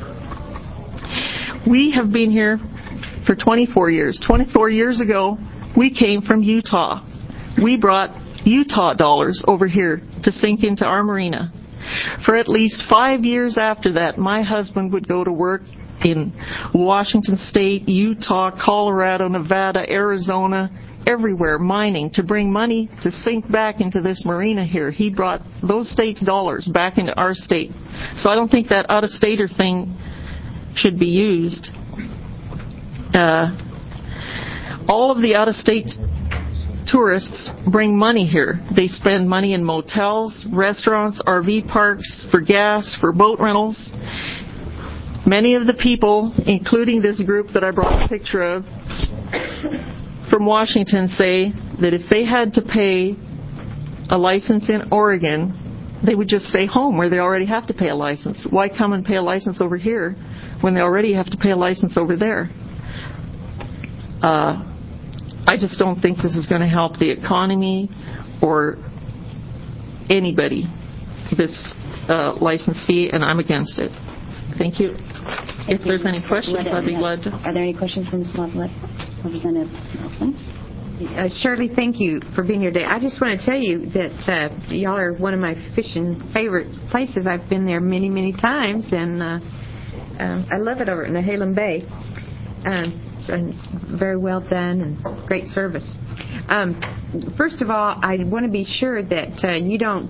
We have been here for 24 years. 24 years ago, we came from Utah. We brought Utah dollars over here to sink into our marina. For at least 5 years after that, my husband would go to work in Washington State, Utah, Colorado, Nevada, Arizona, everywhere, mining, to bring money to sink back into this marina here. He brought those states' dollars back into our state. So I don't think that out-of-stater thing should be used. All of the out-of-state tourists bring money here. They spend money in motels, restaurants, RV parks, for gas, for boat rentals. Many of the people, including this group that I brought a picture of, from Washington, say that if they had to pay a license in Oregon, they would just stay home where they already have to pay a license. Why come and pay a license over here when they already have to pay a license over there? I just don't think this is going to help the economy or anybody, this license fee, and I'm against it. Thank you. If there's any questions, I'd be glad to. Are there any questions for Ms. Lovelet? Representative Nelson? Shirley, thank you for being here today. I just want to tell you that y'all are one of my fishing favorite places. I've been there many, many times, and I love it over in the Nehalem Bay. And it's very well done and great service. First of all, I want to be sure that you don't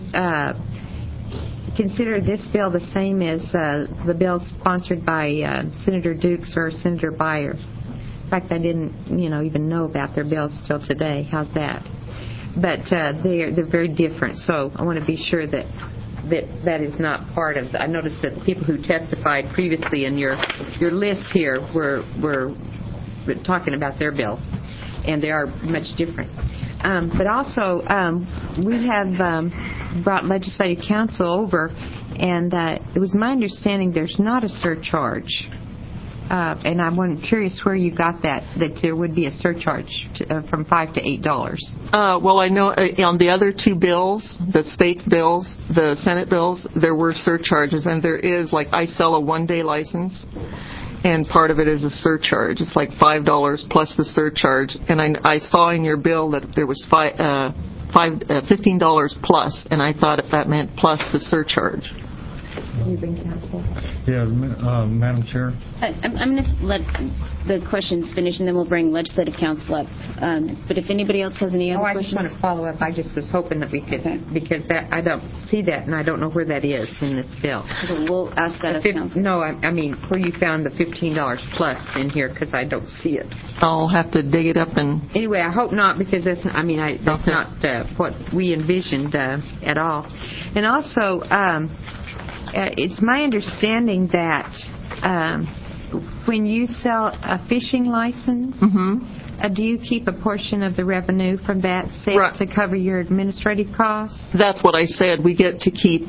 consider this bill the same as the bill sponsored by Senator Dukes or Senator Beyer. In fact, I didn't, even know about their bills till today. How's that? But they're very different. So I want to be sure that is not part of. I noticed that the people who testified previously in your list here were talking about their bills, and they are much different. But also, we have brought legislative counsel over, and it was my understanding there's not a surcharge. And I'm curious where you got that there would be a surcharge from $5 to $8. Well, I know on the other 2 bills, the state's bills, the Senate bills, there were surcharges, and there is, like, I sell a 1-day license, and part of it is a surcharge. It's like $5 plus the surcharge, and I saw in your bill that there was $15 plus, and I thought if that meant plus the surcharge. You've been counseled. Yeah, Madam Chair. I'm going to let the questions finish, and then we'll bring legislative counsel up. But if anybody else has any other questions. I just want to follow up. I just was hoping that we could, because that I don't see that, and I don't know where that is in this bill. So we'll ask that of counsel. No, I mean, where you found the $15 plus in here, because I don't see it. I'll have to dig it up and... Anyway, I hope not, because that's not what we envisioned at all. And also, it's my understanding that when you sell a fishing license, do you keep a portion of the revenue from that sale to cover your administrative costs? That's what I said. We get to keep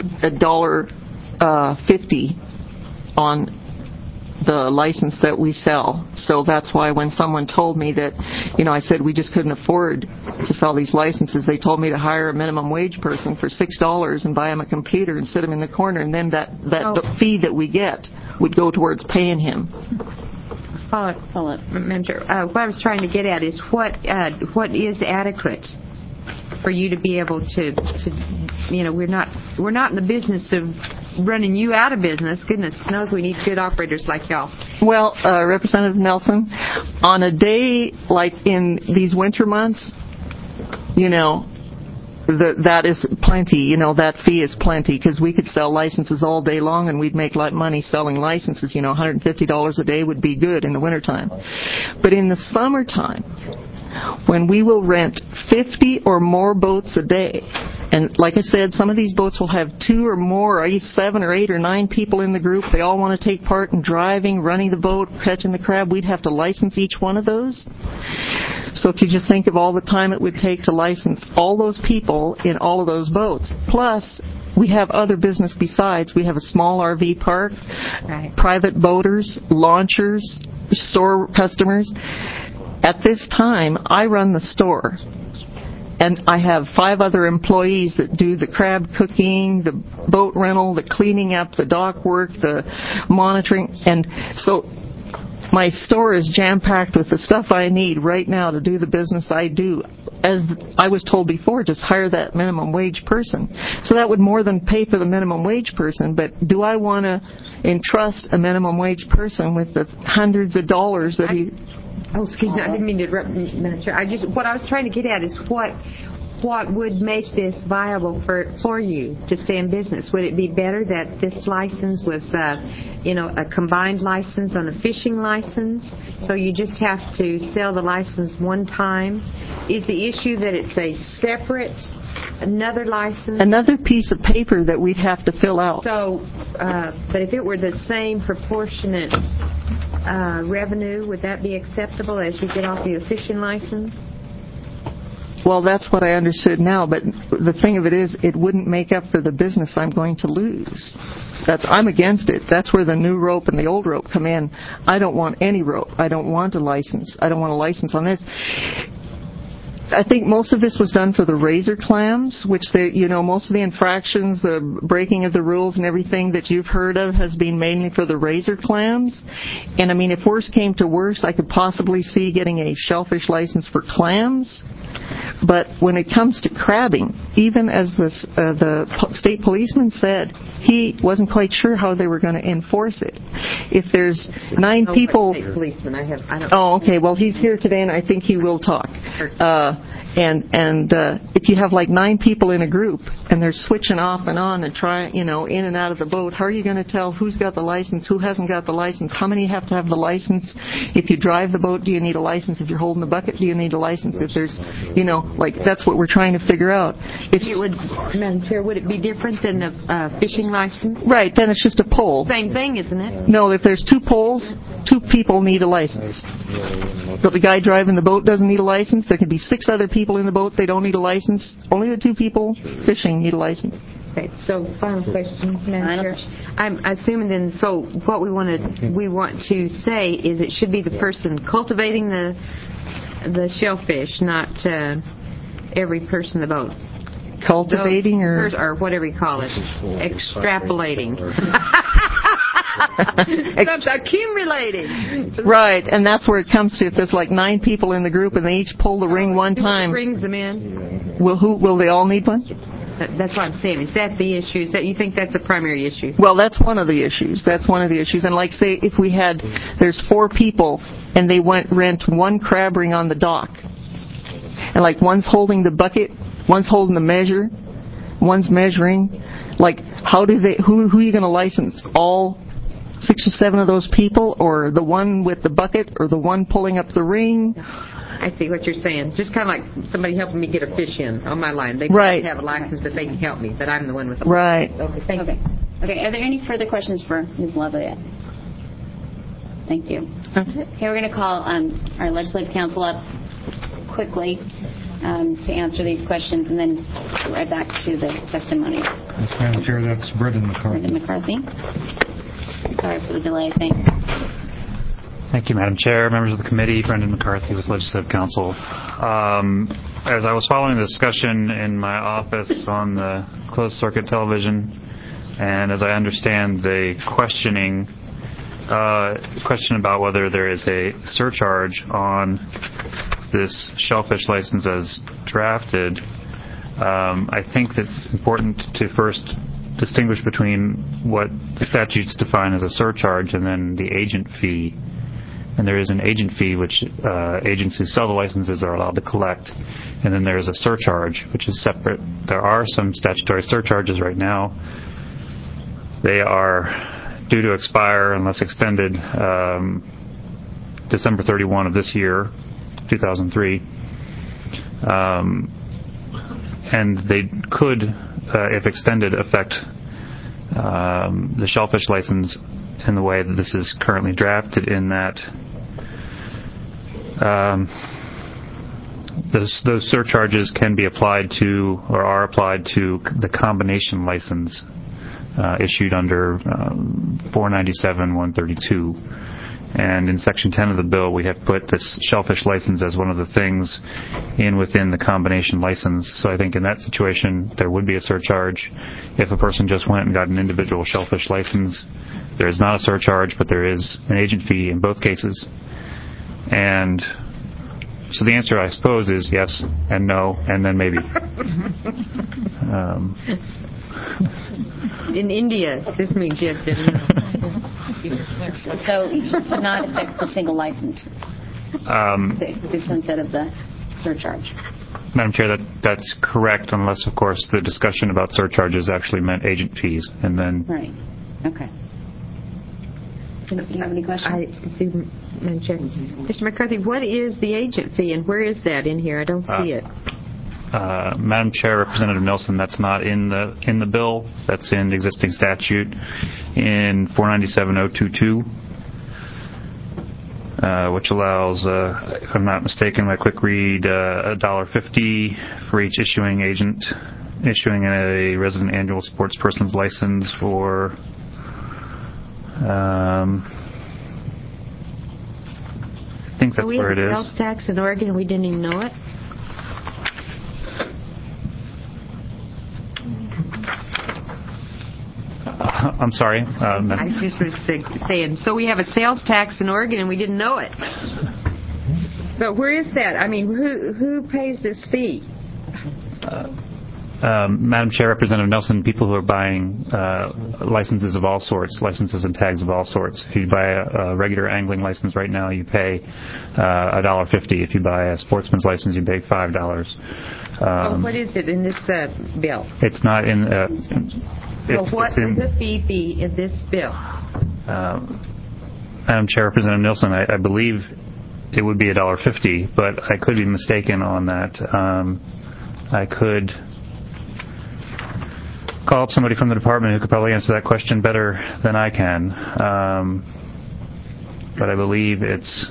$1.50 on the license that we sell. So that's why when someone told me that, I said we just couldn't afford to sell these licenses, they told me to hire a minimum wage person for $6 and buy him a computer and sit him in the corner, and then that fee that we get would go towards paying him. Follow up, Mentor. What I was trying to get at is what is adequate for you to be able to we're not in the business of running you out of business. Goodness knows we need good operators like y'all. Well, Representative Nelson, on a day like in these winter months, that is plenty. That fee is plenty, because we could sell licenses all day long and we'd make money selling licenses. $150 a day would be good in the wintertime. But in the summertime, when we will rent 50 or more boats a day, and like I said, some of these boats will have 2 or more, 7 or 8 or 9 people in the group. They all want to take part in driving, running the boat, catching the crab. We'd have to license each one of those. So if you just think of all the time it would take to license all those people in all of those boats, plus we have other business besides. We have a small RV park, private boaters, launchers, store customers. At this time, I run the store, and I have 5 other employees that do the crab cooking, the boat rental, the cleaning up, the dock work, the monitoring, and so my store is jam-packed with the stuff I need right now to do the business I do. As I was told before, just hire that minimum wage person. So that would more than pay for the minimum wage person, but do I want to entrust a minimum wage person with the hundreds of dollars that he... Oh, excuse me, I didn't mean to interrupt, Madam Chair. What I was trying to get at is what would make this viable for you to stay in business? Would it be better that this license was, a combined license on a fishing license, so you just have to sell the license one time? Is the issue that it's a separate, another license? Another piece of paper that we'd have to fill out. So, but if it were the same proportionate revenue, would that be acceptable as you get off the fishing license? Well, that's what I understood now, but the thing of it is, it wouldn't make up for the business I'm going to lose. I'm against it. That's where the new rope and the old rope come in. I don't want any rope. I don't want a license. I don't want a license on this. I think most of this was done for the razor clams, which most of the infractions, the breaking of the rules and everything that you've heard of has been mainly for the razor clams. And if worse came to worse, I could possibly see getting a shellfish license for clams. But when it comes to crabbing, even as the state policeman said, he wasn't quite sure how they were going to enforce it. If there's 9 people... State policeman, I don't... Oh, okay. Well, he's here today, and I think he will talk. And if you have 9 people in a group and they're switching off and on and trying, in and out of the boat, how are you going to tell who's got the license, who hasn't got the license, how many have to have the license? If you drive the boat, do you need a license? If you're holding the bucket, do you need a license? If there's, that's what we're trying to figure out. Madam Chair, would it be different than a fishing license? Right, then it's just a pole. Same thing, isn't it? No, if there's 2 poles, 2 people need a license. So the guy driving the boat doesn't need a license. There could be 6 other people in the boat, they don't need a license. Only the 2 people fishing need a license. Okay, so final question, Madam Chair. I'm assuming then, so what we want to say is it should be the person cultivating the shellfish, not every person in the boat. Cultivating or whatever you call it. Extrapolating. Accumulating. Right, and that's where it comes to. If there's 9 people in the group and they each pull the ring one time, brings them in. Will they all need one? That's what I'm saying. Is that the issue? Is that you think that's a primary issue? Well, that's one of the issues. And like, say, if there's 4 people and they rent one crab ring on the dock, and like one's holding the bucket, one's holding the measure, one's measuring, like who are you going to license? All 6 or 7 of those people, or the one with the bucket, or the one pulling up the ring? I see what you're saying. Just kind of like somebody helping me get a fish in on my line. They right. have a license, but they can help me. But I'm the one with the right. license. Okay, thank you. Okay, are there any further questions for Ms. Lovellette? Thank you. Okay, we're going to call our legislative counsel up quickly to answer these questions, and then right back to the testimony. Yes, Madam Chair, that's Brendan McCarthy. Sorry for the delay. Thanks. Thank you, Madam Chair, members of the committee. Brendan McCarthy with Legislative Counsel. As I was following the discussion in my office on the closed circuit television, and as I understand the question about whether there is a surcharge on this shellfish license as drafted, I think it's important to first distinguish between what the statutes define as a surcharge and then the agent fee. And there is an agent fee which agents who sell the licenses are allowed to collect, and then there is a surcharge which is separate. There are some statutory surcharges right now. They are due to expire unless extended December 31 of this year, 2003. And they could, if extended, affect the shellfish license in the way that this is currently drafted, in that those surcharges can be applied to, or are applied to, the combination license issued under 497-132. And in Section 10 of the bill, we have put this shellfish license as one of the things within the combination license. So I think in that situation, there would be a surcharge. If a person just went and got an individual shellfish license, there is not a surcharge, but there is an agent fee in both cases. And so the answer, I suppose, is yes and no, and then maybe. In India, this means yes and no. So not affect the single license, the sunset of the surcharge. Madam Chair, that's correct, unless, of course, the discussion about surcharges actually meant agent fees, and then... Right. Okay. Do you have any questions? I do, Madam Chair. Mr. McCarthy, what is the agent fee, and where is that in here? I don't see it. Madam Chair, Representative Nelson, that's not in the bill. That's in the existing statute in 497-022, which allows, if I'm not mistaken, by quick read, $1.50 for each issuing agent issuing a resident annual sports person's license for I think that's where it is. So we have a sales tax in Oregon and we didn't even know it? I'm sorry. I just was saying, so we have a sales tax in Oregon and we didn't know it. But where is that? I mean, who pays this fee? Madam Chair, Representative Nelson, people who are buying licenses of all sorts, licenses and tags of all sorts. If you buy a regular angling license right now, you pay $1.50. If you buy a sportsman's license, you pay $5. So what is it in this bill? It's not in... what would the fee be in this bill? Madam Chair, Representative Nelson, I believe it would be $1.50, but I could be mistaken on that. I could call up somebody from the department who could probably answer that question better than I can. But I believe it's...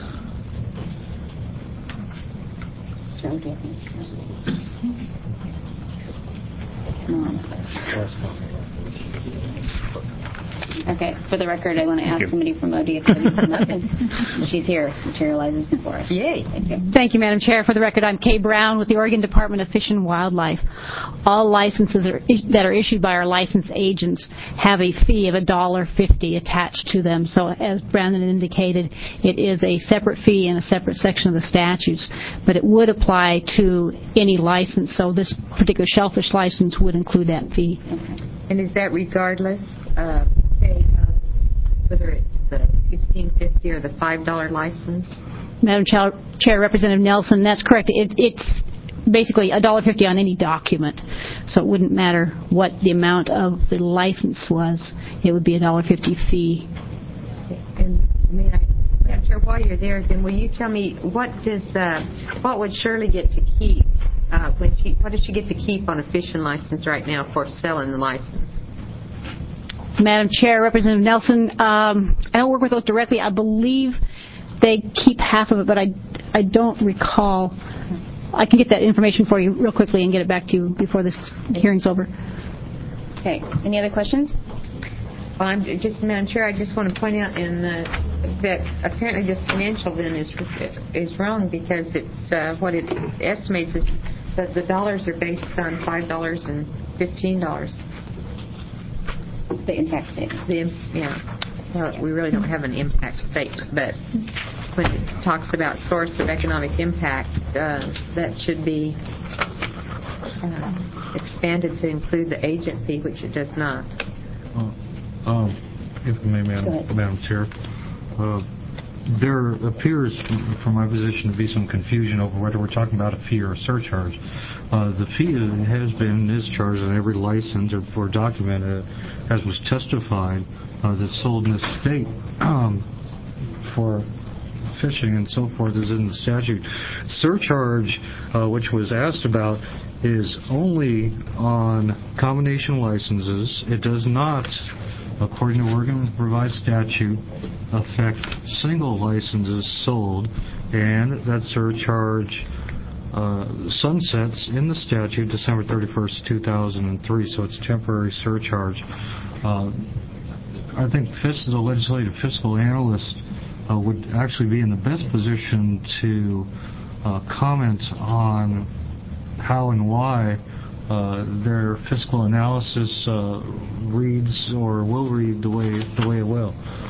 Okay, for the record, I want to ask somebody from ODF to come up, and she's here, materializes before us. Yay. Thank you, Madam Chair. For the record, I'm Kay Brown with the Oregon Department of Fish and Wildlife. All licenses that are issued by our licensed agents have a fee of $1.50 attached to them. So as Brandon indicated, it is a separate fee in a separate section of the statutes, but it would apply to any license. So this particular shellfish license would include that fee. And is that regardless, whether it's the $16.50 or the $5 license? Madam Chair, Representative Nelson, that's correct. It's basically $1.50 on any document, so it wouldn't matter what the amount of the license was. It would be a $1.50 fee. And Madam Chair, while you're there, then will you tell me what would Shirley get to keep? What does she get to keep on a fishing license right now for selling the license? Madam Chair, Representative Nelson, I don't work with those directly. I believe they keep half of it, but I don't recall. I can get that information for you real quickly and get it back to you before this hearing's over. Okay. Any other questions? Well, Madam Chair, I just want to point out that apparently this financial then is wrong, because it's what it estimates is that the dollars are based on $5 and $15. The impact statement. Well, we really don't have an impact statement, but when it talks about source of economic impact, that should be expanded to include the agent fee, which it does not. If I may, Madam Chair, there appears, from my position, to be some confusion over whether we're talking about a fee or a surcharge. The fee has been is charged on every license or document, as was testified, that's sold in this state for fishing and so forth, is in the statute. Surcharge, which was asked about, is only on combination licenses. It does not, according to Oregon revised statute, affect single licenses sold, and that surcharge sunsets in the statute December 31st, 2003, so it's a temporary surcharge. I think FIS, as a legislative fiscal analyst, would actually be in the best position to comment on how and why their fiscal analysis reads or will read the way it will.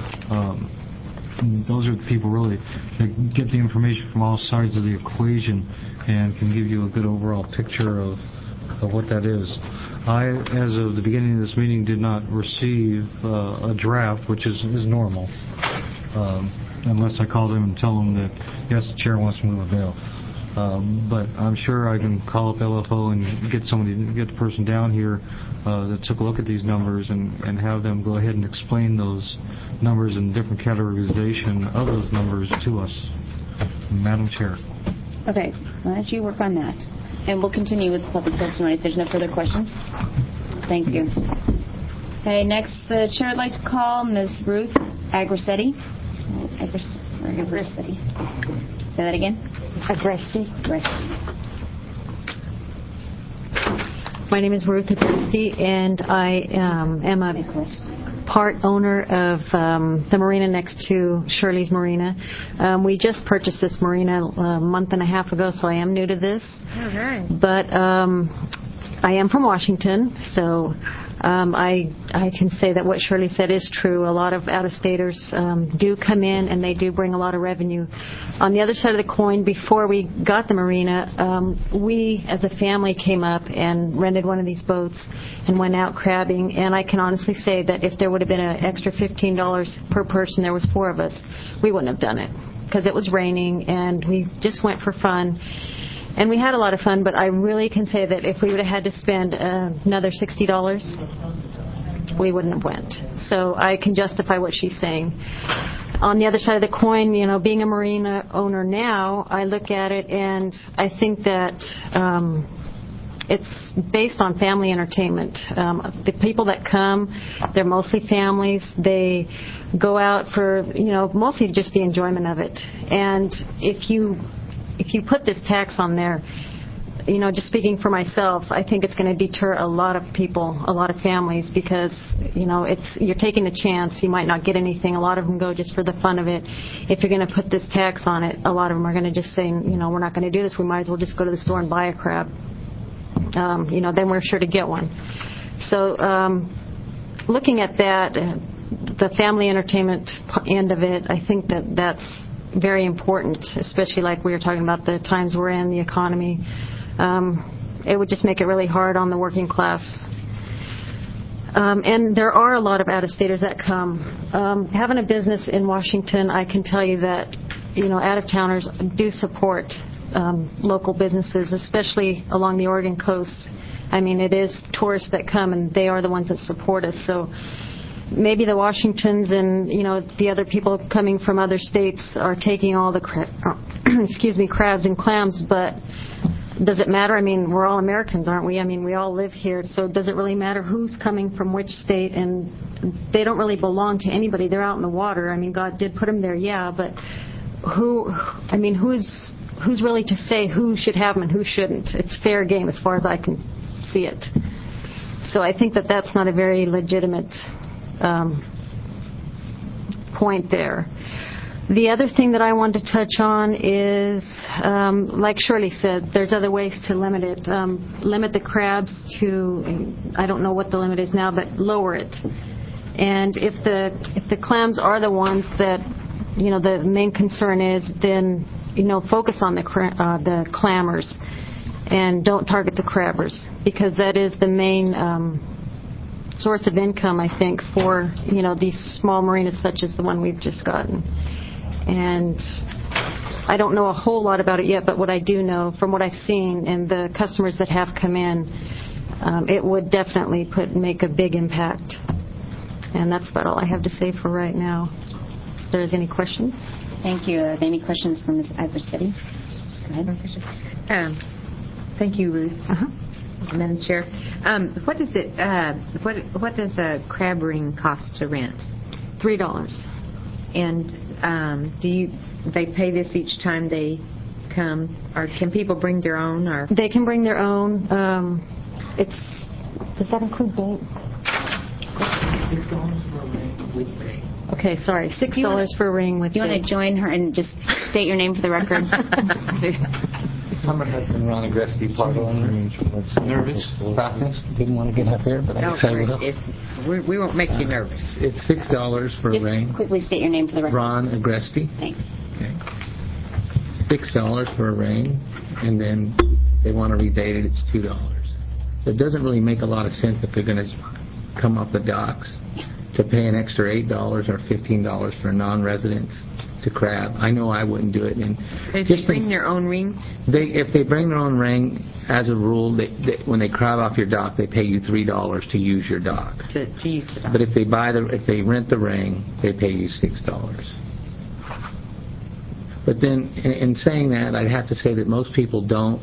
Those are the people really that get the information from all sides of the equation and can give you a good overall picture of what that is. I, as of the beginning of this meeting, did not receive a draft, which is normal, unless I call them and tell them that, yes, the chair wants to move a bill. But I'm sure I can call up LFO and get the person down here that took a look at these numbers and have them go ahead and explain those numbers and different categorization of those numbers to us. Madam Chair. Okay, why don't you work on that? And we'll continue with public testimony if there's no further questions. Thank you. Okay, next the chair would like to call Ms. Ruth Agrestetti. Agrestetti. Say that again. Agresti. My name is Ruth Agresti, and I am a part owner of the marina next to Shirley's Marina. We just purchased this marina a month and a half ago, so I am new to this. All right. But I am from Washington, so I can say that what Shirley said is true. A lot of out-of-staters do come in, and they do bring a lot of revenue. On the other side of the coin, before we got the marina, we as a family came up and rented one of these boats and went out crabbing. And I can honestly say that if there would have been an extra $15 per person, there was 4 of us, we wouldn't have done it because it was raining, and we just went for fun. And we had a lot of fun, but I really can say that if we would have had to spend another $60, we wouldn't have went. So I can justify what she's saying. On the other side of the coin, being a marina owner now, I look at it and I think that it's based on family entertainment. The people that come, they're mostly families. They go out for, mostly just the enjoyment of it. And if you put this tax on there, just speaking for myself, I think it's going to deter a lot of people, a lot of families, because, you're taking a chance. You might not get anything. A lot of them go just for the fun of it. If you're going to put this tax on it, a lot of them are going to just say, we're not going to do this. We might as well just go to the store and buy a crab. Then we're sure to get one. So looking at that, the family entertainment end of it, I think that's very important, especially like we were talking about the times we're in, the economy. It would just make it really hard on the working class. And there are a lot of out-of-staters that come. Having a business in Washington, I can tell you that, out-of-towners do support local businesses, especially along the Oregon coast. I mean, it is tourists that come, and they are the ones that support us. So maybe the Washingtons and, the other people coming from other states are taking all the crabs and clams, but does it matter? I mean, we're all Americans, aren't we? I mean, we all live here, so does it really matter who's coming from which state? And they don't really belong to anybody. They're out in the water. I mean, God did put them there, yeah, but who's really to say who should have them and who shouldn't? It's fair game as far as I can see it. So I think that's not a very legitimate point there. The other thing that I want to touch on is, like Shirley said, there's other ways to limit it. Limit the crabs to, I don't know what the limit is now, but lower it. And if the clams are the ones that, the main concern is, then, focus on the clammers and don't target the crabbers, because that is the main source of income, I think, for, these small marinas such as the one we've just gotten. And I don't know a whole lot about it yet, but what I do know from what I've seen and the customers that have come in, it would definitely make a big impact. And that's about all I have to say for right now. If there's any questions. Thank you. Are there any questions from Ms. Iversetti? Go ahead. Thank you, Ruth. Madam Chair, what does a crab ring cost to rent? $3. And they pay this each time they come, or can people bring their own? Or they can bring their own. Does that include bait? $6 for a ring with bait. Okay, sorry, $6 for a ring with bait. Do you want to join her and just state your name for the record? I'm her husband, Ron Agresti, Pardo. Nervous about this. Didn't want to get up here, but I decided we won't make you nervous. It's $6 for a ring. Quickly state your name for the record. Ron Agresti. Thanks. Okay. $6 for a ring, and then they want to rebate it. It's $2. So it doesn't really make a lot of sense if they're going to come off the docks to pay an extra $8 or $15 for non-residents to crab. I know I wouldn't do it. And if they bring their own ring? If they bring their own ring, as a rule, when they crab off your dock, they pay you $3 to use your dock. To use the dock. But if they rent the ring, they pay you $6. But then, in saying that, I'd have to say that most people don't.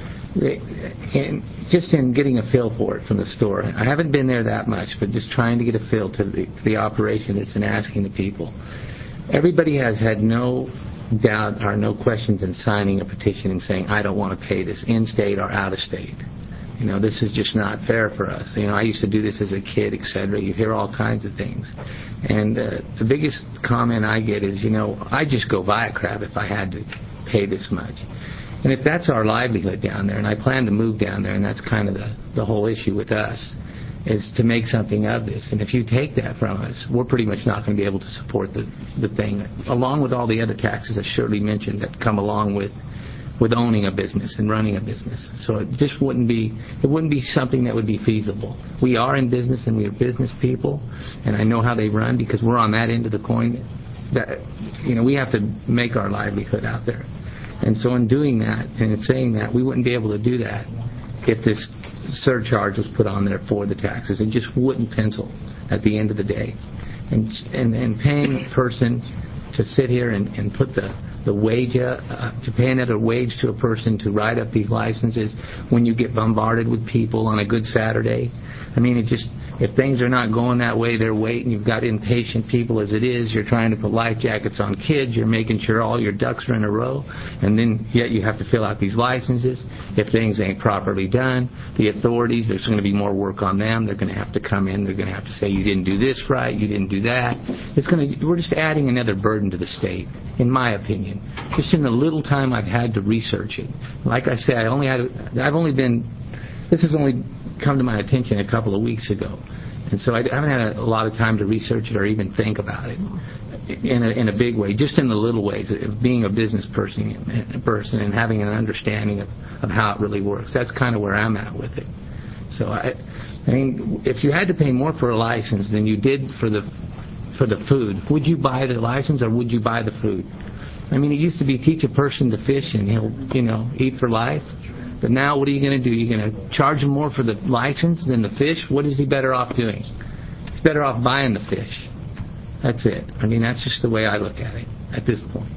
Just in getting a feel for it from the store, I haven't been there that much, but just trying to get a feel to the operation that's in asking the people. Everybody has had no doubt or no questions in signing a petition and saying, I don't want to pay this, in-state or out-of-state. This is just not fair for us. I used to do this as a kid, etc. You hear all kinds of things. And the biggest comment I get is, I'd just go buy a crab if I had to pay this much. And if that's our livelihood down there, and I plan to move down there, and that's kind of the whole issue with us, is to make something of this. And if you take that from us, we're pretty much not going to be able to support the thing, along with all the other taxes, as Shirley mentioned, that come along with owning a business and running a business. So it just wouldn't be something that would be feasible. We are in business, and we are business people, and I know how they run because we're on that end of the coin. That we have to make our livelihood out there. And so in doing that and in saying that, we wouldn't be able to do that if this surcharge was put on there for the taxes. It just wouldn't pencil at the end of the day. And paying a person to sit here and put the the wage, to pay another wage to a person to write up these licenses when you get bombarded with people on a good Saturday. I mean, if things are not going that way their way, and you've got impatient people as it is, you're trying to put life jackets on kids, you're making sure all your ducks are in a row, and then yet you have to fill out these licenses. If things ain't properly done, the authorities, there's going to be more work on them. They're going to have to come in. They're going to have to say, you didn't do this right, you didn't do that. We're just adding another burden to the state, in my opinion. Just in the little time I've had to research it. Like I said, this has only come to my attention a couple of weeks ago. And so I haven't had a lot of time to research it or even think about it in a big way, just in the little ways of being a business person and having an understanding of how it really works. That's kind of where I'm at with it. So I mean, if you had to pay more for a license than you did for the food, would you buy the license or would you buy the food? I mean, it used to be teach a person to fish and he'll, eat for life. But now what are you going to do? You're going to charge him more for the license than the fish? What is he better off doing? He's better off buying the fish. That's it. I mean, that's just the way I look at it at this point.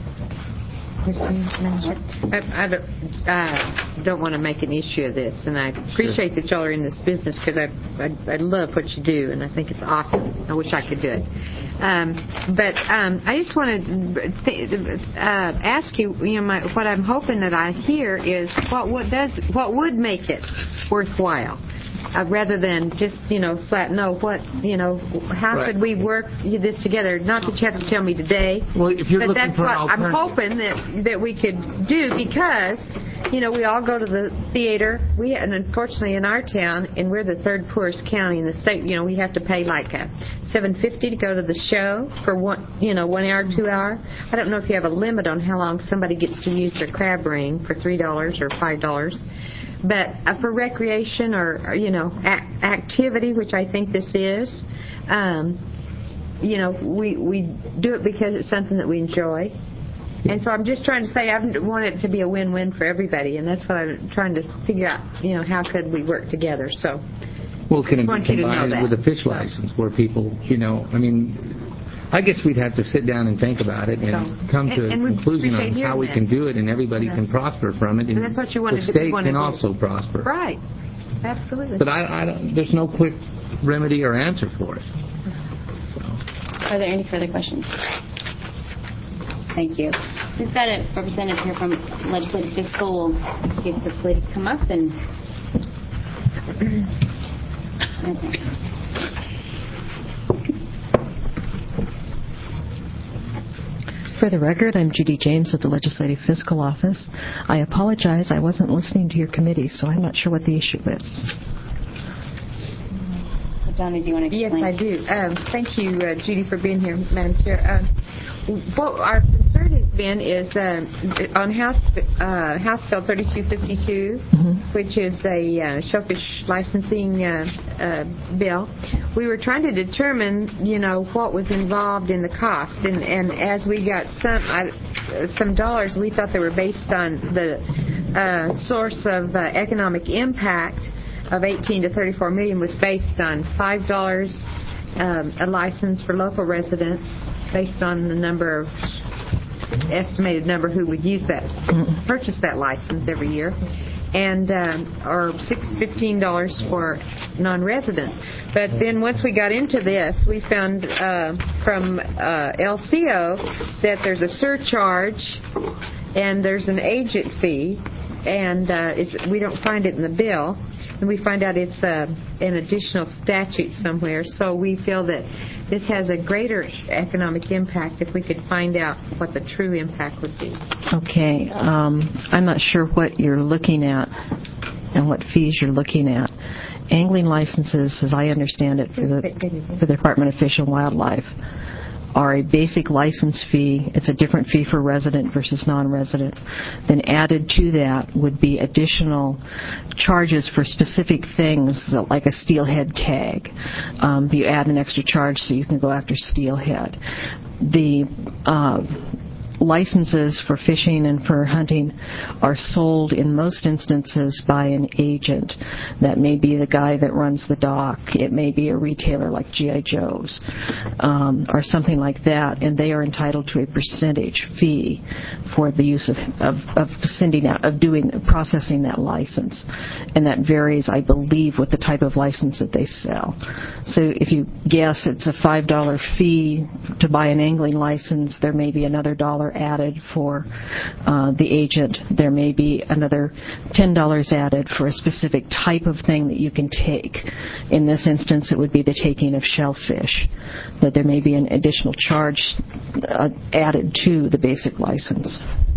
I don't want to make an issue of this, and I appreciate that y'all are in this business because I love what you do, and I think it's awesome. I wish I could do it. But I just want to ask you, what I'm hoping that I hear is what would make it worthwhile. Rather than just, flat no, how could we work this together? Not that you have to tell me today, well, if you're but that's what I'm hoping that we could do because, we all go to the theater. And unfortunately in our town, and we're the third poorest county in the state, we have to pay like $7.50 to go to the show for 1 hour, 2 hour. I don't know if you have a limit on how long somebody gets to use their crab ring for $3 or $5. But for recreation or activity, which I think this is, we do it because it's something that we enjoy. And so I'm just trying to say I want it to be a win-win for everybody, and that's what I'm trying to figure out, how could we work together. So, well, can it be combined with a fish license where people, I guess we'd have to sit down and think about it and come to a conclusion on how we can do it, and everybody can prosper from it, and that's what you want the state can also prosper. Right. Absolutely. But there's no quick remedy or answer for it. So. Are there any further questions? Thank you. We've got a representative here from Legislative Fiscal. We'll see if this lady can come up and. Okay. For the record, I'm Judy James of the Legislative Fiscal Office. I apologize, I wasn't listening to your committee, so I'm not sure what the issue is. Donna, do you want to explain? Yes, I do. Thank you, Judy, for being here, Madam Chair. What our concern has been is on House Bill 3252, which is a shellfish licensing bill. We were trying to determine, what was involved in the cost, and as we got some dollars, we thought they were based on the source of economic impact of 18 to 34 million was based on $5 a license for local residents, based on the estimated number who would use that, purchase that license every year, and or $15 for non-resident. But then once we got into this, we found from LCO that there's a surcharge and there's an agent fee, and we don't find it in the bill. And we find out it's an additional statute somewhere. So we feel that this has a greater economic impact if we could find out what the true impact would be. Okay. I'm not sure what you're looking at and what fees you're looking at. Angling licenses, as I understand it, for the Department of Fish and Wildlife, are a basic license fee. It's a different fee for resident versus non-resident. Then added to that would be additional charges for specific things, like a steelhead tag. You add an extra charge so you can go after steelhead. licenses for fishing and for hunting are sold in most instances by an agent. That may be the guy that runs the dock. It may be a retailer like G.I. Joe's or something like that, and they are entitled to a percentage fee for the use of processing that license. And that varies, I believe, with the type of license that they sell. So if you guess it's a $5 fee to buy an angling license, there may be another $1 added for the agent. There may be another $10 added for a specific type of thing that you can take. In this instance, it would be the taking of shellfish, that there may be an additional charge added to the basic license.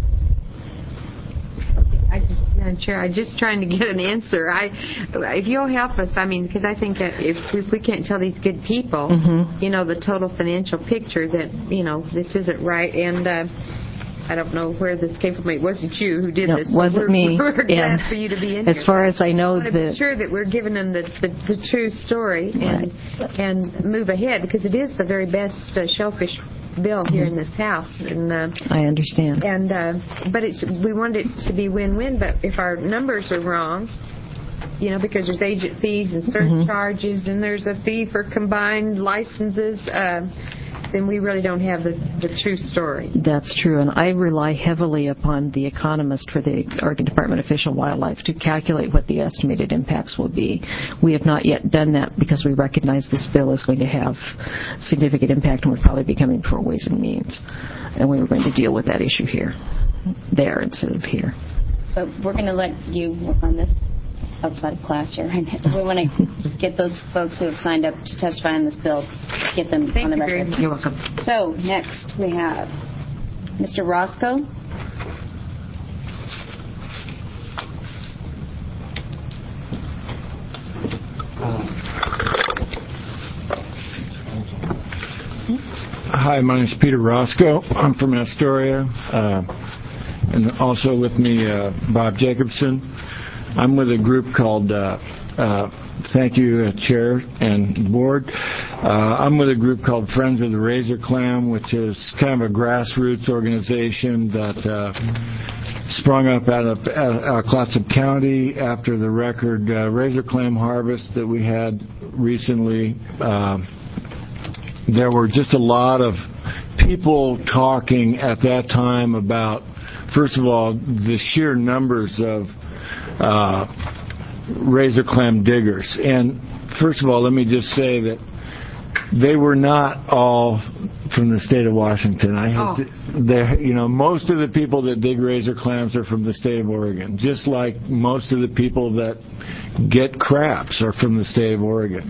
Madam Chair, I'm just trying to get an answer. If you'll help us, because I think that if we can't tell these good people, the total financial picture, that, this isn't right. And I don't know where this came from. It wasn't you who did this. No, it wasn't me. We're glad for you to be in as here. far as I know, I want to be sure that we're giving them the true story and move ahead, because it is the very best shellfish bill here in this house. And I understand. And but we want it to be win-win. But if our numbers are wrong, because there's agent fees and surcharges, and there's a fee for combined licenses, then we really don't have the true story. That's true, and I rely heavily upon the economist for the Oregon Department of Fish and Wildlife to calculate what the estimated impacts will be. We have not yet done that because we recognize this bill is going to have significant impact, and we'll probably be coming before Ways and Means, and we were going to deal with that issue there instead of here. So we're going to let you work on this outside of class here. We want to get those folks who have signed up to testify on this bill, get them on the record. You're welcome. So next we have Mr. Roscoe. Hi, my name is Peter Roscoe. I'm from Astoria, and also with me Bob Jacobson. I'm with a group called, thank you, Chair and Board. I'm with a group called Friends of the Razor Clam, which is kind of a grassroots organization that sprung up out of Clatsop County after the record razor clam harvest that we had recently. There were just a lot of people talking at that time about, first of all, the sheer numbers of razor clam diggers. And first of all, let me just say that they were not all from the state of Washington. Most of the people that dig razor clams are from the state of Oregon, just like most of the people that get crabs are from the state of Oregon.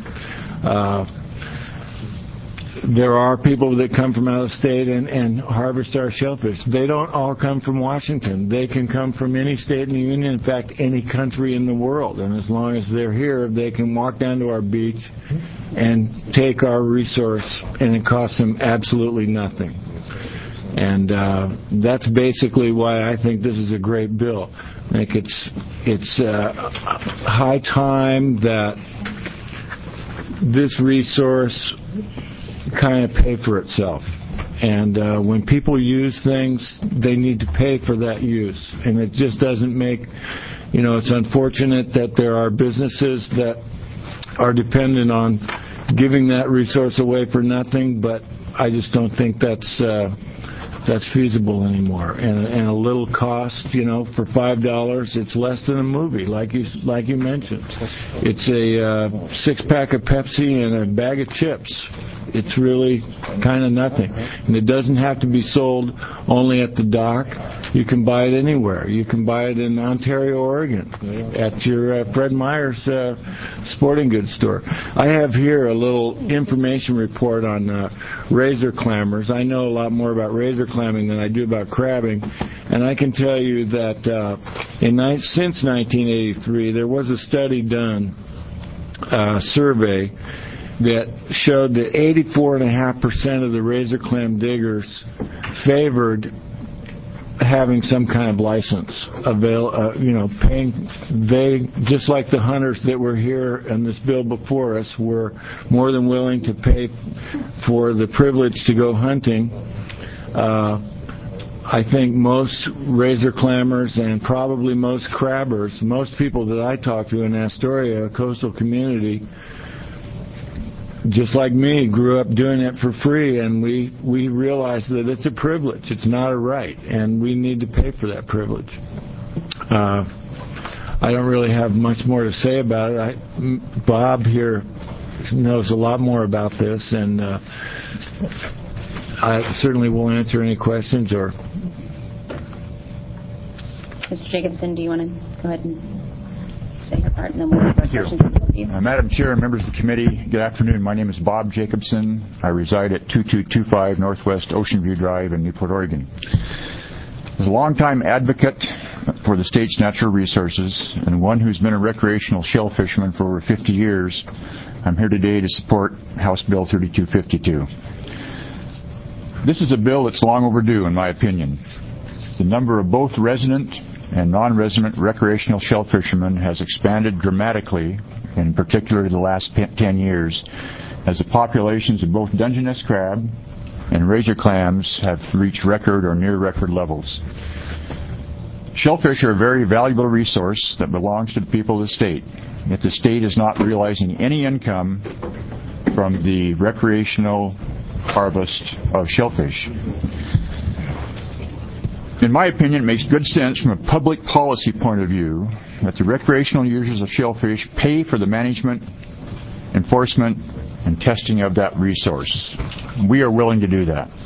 There are people that come from out of state and harvest our shellfish. They don't all come from Washington. They can come from any state in the union, in fact, any country in the world. And as long as they're here, they can walk down to our beach and take our resource, and it costs them absolutely nothing. And that's basically why I think this is a great bill. I think it's high time that this resource kind of pay for itself. And when people use things, they need to pay for that use. And it just doesn't make, it's unfortunate that there are businesses that are dependent on giving that resource away for nothing, but I just don't think that's feasible anymore. And a little cost, for $5, it's less than a movie, like you mentioned. It's a 6-pack of Pepsi and a bag of chips. It's really kind of nothing. And it doesn't have to be sold only at the dock. You can buy it anywhere. You can buy it in Ontario, Oregon, at your Fred Meyer's sporting goods store. I have here a little information report on razor clammers. I know a lot more about razor clamming than I do about crabbing. And I can tell you that since 1983, there was a study done, survey, that showed that 84.5% of the razor clam diggers favored having some kind of license paying. They, just like the hunters that were here in this bill before us, were more than willing to pay for the privilege to go hunting. I think most razor clammers and probably most crabbers, most people that I talk to in Astoria, a coastal community, just like me, grew up doing it for free, and we realize that it's a privilege. It's not a right, and we need to pay for that privilege. I don't really have much more to say about it. Bob here knows a lot more about this, and I certainly will answer any questions. Or Mr. Jacobson, do you want to go ahead and say your part, and then we'll have questions from both of you? Madam Chair and members of the committee, good afternoon. My name is Bob Jacobson. I reside at 2225 Northwest Ocean View Drive in Newport, Oregon. As a longtime advocate for the state's natural resources and one who's been a recreational shell fisherman for over 50 years, I'm here today to support House Bill 3252. This is a bill that's long overdue, in my opinion. The number of both resident and non-resident recreational shell fishermen has expanded dramatically, in particular the last 10 years, as the populations of both Dungeness crab and razor clams have reached record or near record levels. Shellfish are a very valuable resource that belongs to the people of the state, yet the state is not realizing any income from the recreational harvest of shellfish. In my opinion, it makes good sense from a public policy point of view that the recreational users of shellfish pay for the management, enforcement, and testing of that resource. We are willing to do that.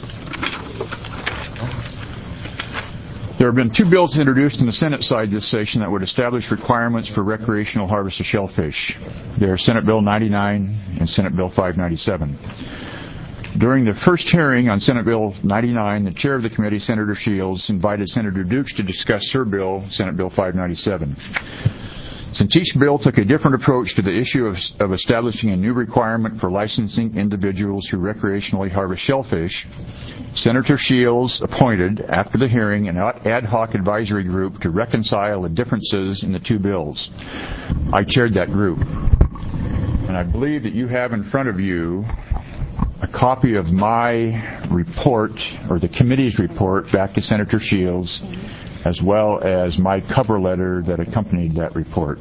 There have been 2 bills introduced in the Senate side this session that would establish requirements for recreational harvest of shellfish. They are Senate Bill 99 and Senate Bill 597. During the first hearing on Senate Bill 99, the chair of the committee, Senator Shields, invited Senator Dukes to discuss her bill, Senate Bill 597. Since each bill took a different approach to the issue of establishing a new requirement for licensing individuals who recreationally harvest shellfish, Senator Shields appointed, after the hearing, an ad hoc advisory group to reconcile the differences in the 2 bills. I chaired that group. And I believe that you have in front of you a copy of my report, or the committee's report, back to Senator Shields, as well as my cover letter that accompanied that report.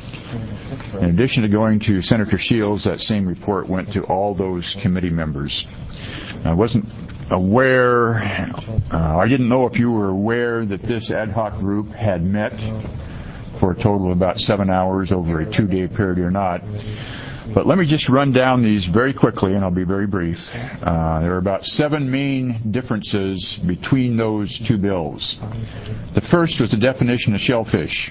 In addition to going to Senator Shields, that same report went to all those committee members. I wasn't aware, I didn't know if you were aware that this ad hoc group had met for a total of about 7 hours over a 2-day period or not. But let me just run down these very quickly, and I'll be very brief. There are about 7 main differences between those 2 bills. The first was the definition of shellfish.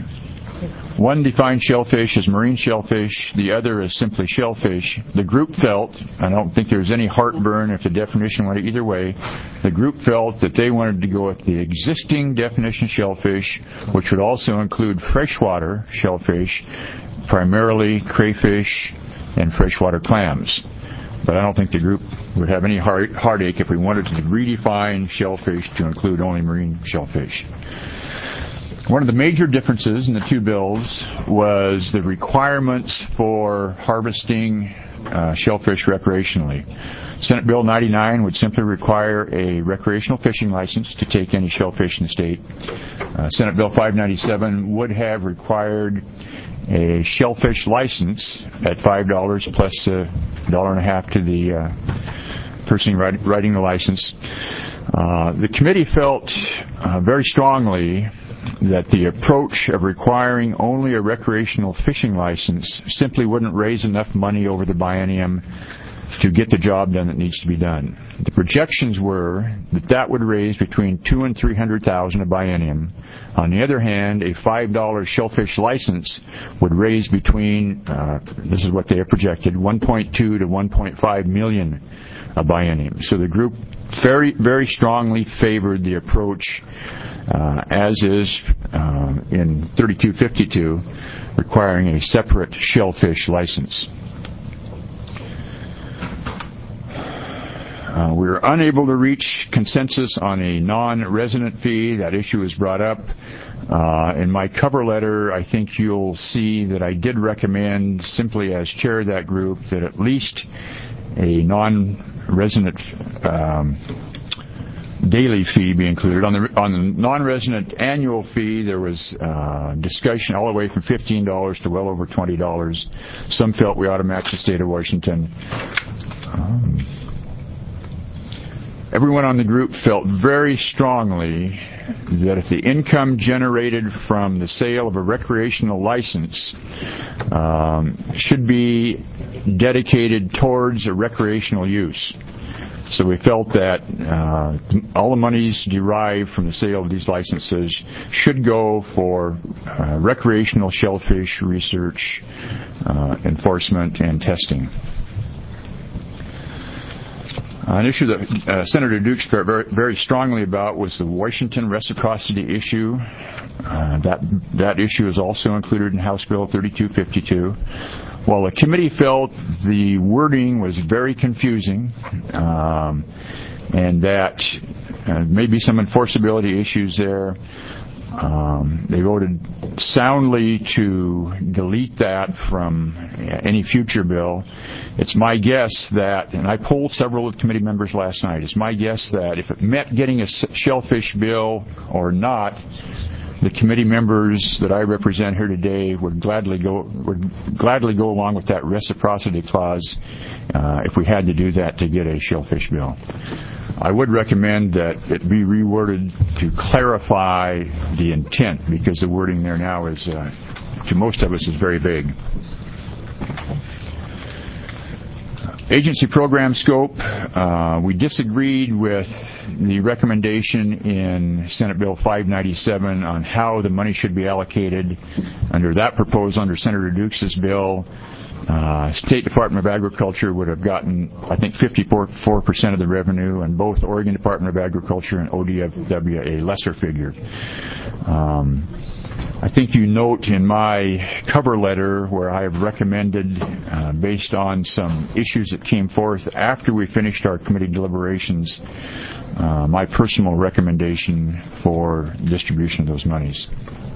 One defined shellfish as marine shellfish, the other as simply shellfish. The group felt, I don't think there's any heartburn if the definition went either way, the group felt that they wanted to go with the existing definition of shellfish, which would also include freshwater shellfish, primarily crayfish and freshwater clams. But I don't think the group would have any heartache if we wanted to redefine shellfish to include only marine shellfish. One of the major differences in the 2 bills was the requirements for harvesting shellfish recreationally. Senate Bill 99 would simply require a recreational fishing license to take any shellfish in the state. Senate Bill 597 would have required a shellfish license at $5 plus $1.50 to the person writing the license. The committee felt very strongly that the approach of requiring only a recreational fishing license simply wouldn't raise enough money over the biennium to get the job done that needs to be done. The projections were that would raise between $200,000 and $300,000 a biennium. On the other hand, a $5 shellfish license would raise between, this is what they have projected, $1.2 to $1.5 million a biennium. So the group very, very strongly favored the approach, as is in 3252, requiring a separate shellfish license. We were unable to reach consensus on a non-resident fee. That issue was brought up. In my cover letter, I think you'll see that I did recommend, simply as chair of that group, that at least a non-resident daily fee be included. On the non-resident annual fee, there was discussion all the way from $15 to well over $20. Some felt we ought to match the state of Washington. Everyone on the group felt very strongly that if the income generated from the sale of a recreational license should be dedicated towards a recreational use. So we felt that all the monies derived from the sale of these licenses should go for recreational shellfish research, enforcement, and testing. An issue that Senator Dukes felt very strongly about was the Washington reciprocity issue. That issue is also included in House Bill 3252. While the committee felt the wording was very confusing and that maybe some enforceability issues there, they voted soundly to delete that from any future bill. It's my guess that, and I polled several of the committee members last night, it's my guess that if it meant getting a shellfish bill or not, the committee members that I represent here today would gladly go along with that reciprocity clause if we had to do that to get a shellfish bill. I would recommend that it be reworded to clarify the intent, because the wording there now is, to most of us, is very vague. Agency program scope, we disagreed with the recommendation in Senate Bill 597 on how the money should be allocated. Under that proposal, under Senator Dukes' bill, State Department of Agriculture would have gotten, I think, 54% of the revenue, and both Oregon Department of Agriculture and ODFW a lesser figure. I think you note in my cover letter where I have recommended, based on some issues that came forth after we finished our committee deliberations, my personal recommendation for distribution of those monies.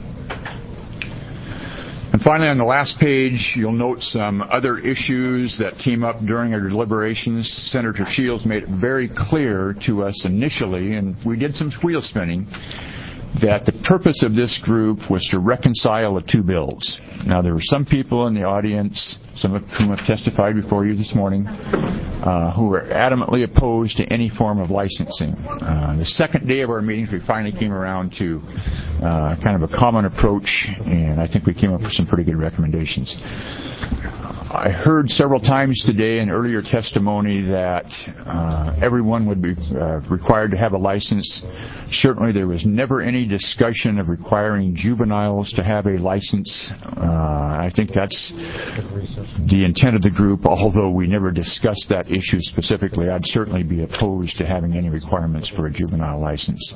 And finally, on the last page, you'll note some other issues that came up during our deliberations. Senator Shields made it very clear to us initially, and we did some wheel spinning, that the purpose of this group was to reconcile the two bills. Now, there were some people in the audience, some of whom have testified before you this morning, who were adamantly opposed to any form of licensing. The second day of our meetings, we finally came around to kind of a common approach, and I think we came up with some pretty good recommendations. I heard several times today in earlier testimony that everyone would be required to have a license. Certainly there was never any discussion of requiring juveniles to have a license. I think that's the intent of the group, although we never discussed that issue specifically. I'd certainly be opposed to having any requirements for a juvenile license.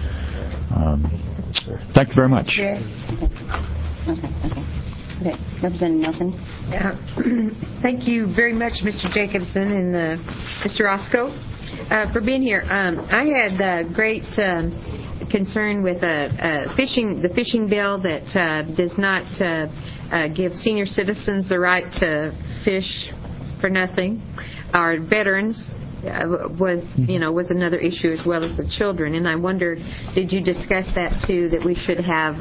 Thank you very much. Okay, Representative Nelson. Thank you very much, Mr. Jacobson and Mr. Roscoe, for being here. I had great concern with the fishing bill that does not give senior citizens the right to fish for nothing. Our veterans was another issue, as well as the children. And I wondered, did you discuss that too? That we should have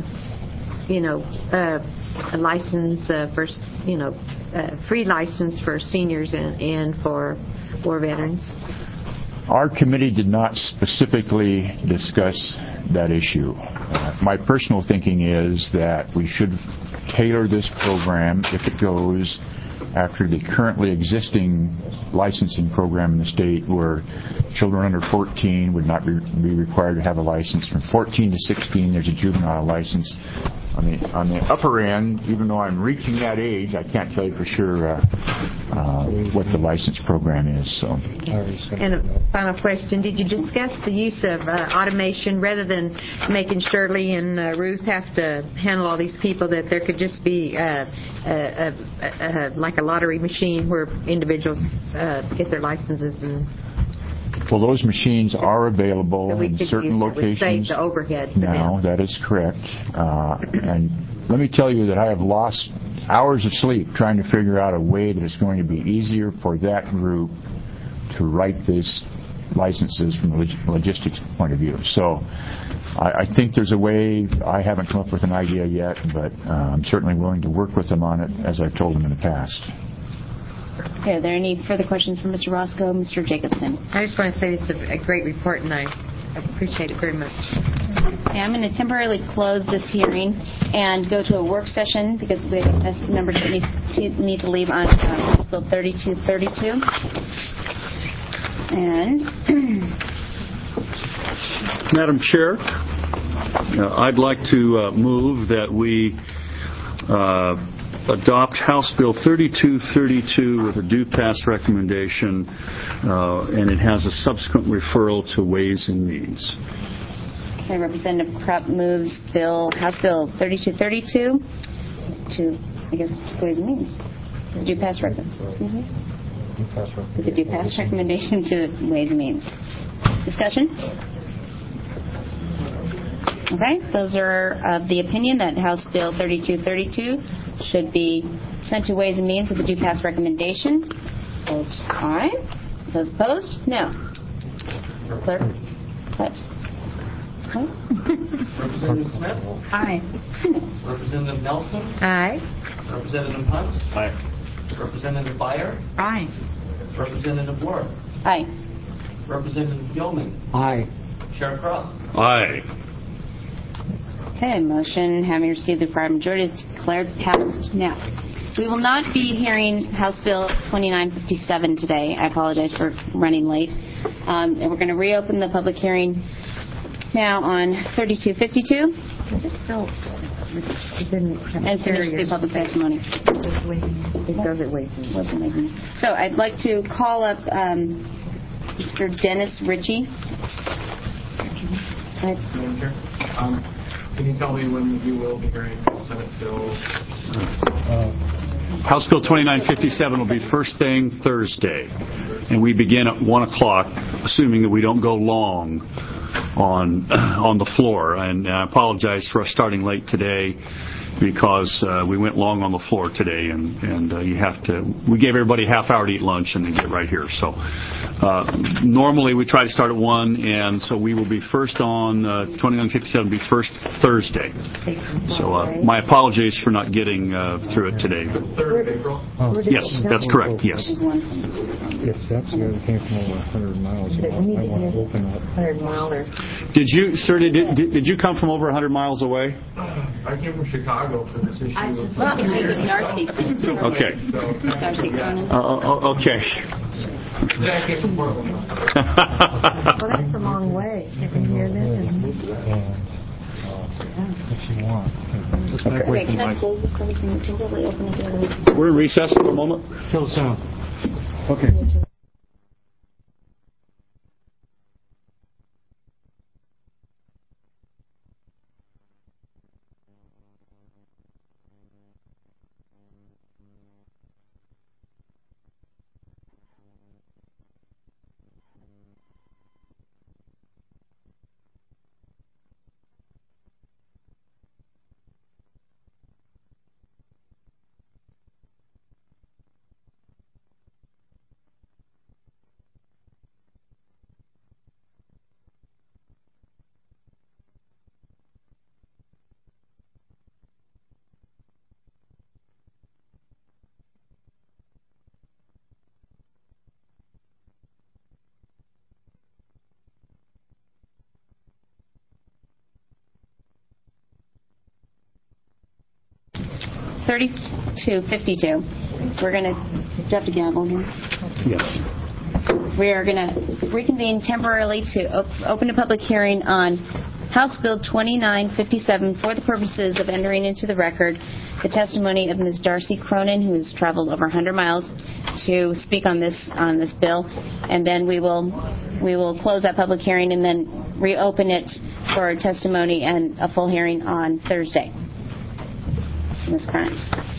a license for, free license for seniors and for veterans? Our committee did not specifically discuss that issue. My personal thinking is that we should tailor this program, if it goes, after the currently existing licensing program in the state, where children under 14 would not be required to have a license. From 14 to 16, there's a juvenile license. On the upper end, even though I'm reaching that age, I can't tell you for sure what the license program is. So. And a final question: did you discuss the use of automation rather than making Shirley and Ruth have to handle all these people? That there could just be like a lottery machine where individuals get their licenses and. Well, those machines are available in certain locations. Save the overhead for now, that is correct. And let me tell you that I have lost hours of sleep trying to figure out a way that is going to be easier for that group to write this licenses from a logistics point of view. So I think there's a way. I haven't come up with an idea yet, but I'm certainly willing to work with them on it, as I've told them in the past. Okay, are there any further questions from Mr. Roscoe, Mr. Jacobson? I just want to say this is a great report, and I appreciate it very much. Okay, I'm going to temporarily close this hearing and go to a work session because we have members that need to leave on House Bill 3232. And Madam Chair, I'd like to move that we adopt House Bill 3232 with a due pass recommendation, and it has a subsequent referral to Ways and Means. okay, Representative Krupp moves House Bill 3232 to Ways and Means. The due pass recommendation. With the due pass recommendation to Ways and Means. Discussion? Okay, those are of the opinion that House Bill 3232 should be sent to Ways and Means with a due pass recommendation. Vote aye. Those opposed? No. Clerk? What? Representative Smith? Aye. Representative Nelson? Aye. Representative Hunt? Aye. Representative Byer? Aye. Representative Ward? Aye. Representative Gilman? Aye. Chair Krupp? Aye. Okay, motion having received the required majority is declared passed. Now, we will not be hearing House Bill 2957 today. I apologize for running late. And we're going to reopen the public hearing now on 3252 and finish the public testimony. It does it waiting. So I'd like to call up Mr. Dennis Ritchie. Can you tell me when you will be hearing Senate Bill? House Bill 2957 will be first thing Thursday, and we begin at 1 o'clock, assuming that we don't go long on the floor. And I apologize for us starting late today because we went long on the floor today, and we gave everybody a half hour to eat lunch and then get right here. So normally we try to start at 1, and so we will be first on 2957 be first Thursday. So my apologies for not getting through it today. 3rd of April? Yes, that's correct, yes. If that's the guy that came from over 100 miles, I want to open up. 100-miler. Did you, sir, did you come from over 100 miles away? I came from Chicago for this issue. Darcy. Okay. Darcy Cronin. Okay. Then I came from Portland. Well, that's a long way. You can hear this. If you want. Just back away from the mic. We're in recess for a moment. Kill the sound. Okay. $32.52. We're going to... Do you have to gavel here? Yes. We are going to reconvene temporarily to open a public hearing on House Bill 2957 for the purposes of entering into the record the testimony of Ms. Darcy Cronin, who has traveled over 100 miles to speak on this bill, and then we will close that public hearing and then reopen it for testimony and a full hearing on Thursday. Ms. Cronin.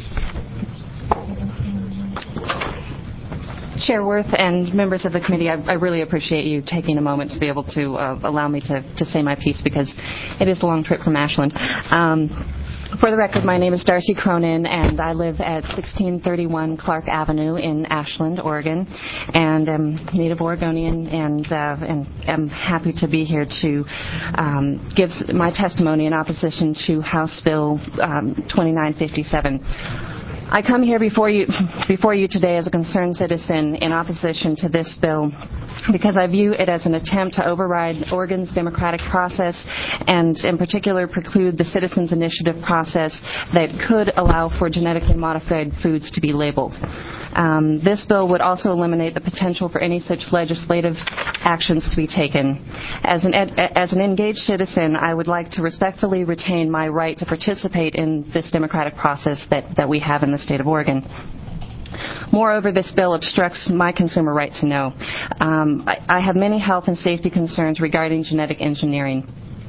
Chair Worth and members of the committee, I really appreciate you taking a moment to be able to allow me to say my piece because it is a long trip from Ashland. For the record, my name is Darcy Cronin, and I live at 1631 Clark Avenue in Ashland, Oregon, and am native Oregonian, and am happy to be here to give my testimony in opposition to House Bill 2957. I come here before you today as a concerned citizen in opposition to this bill because I view it as an attempt to override Oregon's democratic process and in particular preclude the citizens' initiative process that could allow for genetically modified foods to be labeled. This bill would also eliminate the potential for any such legislative actions to be taken. As an engaged citizen, I would like to respectfully retain my right to participate in this democratic process that we have in the state of Oregon. Moreover, this bill obstructs my consumer right to know. I have many health and safety concerns regarding genetic engineering.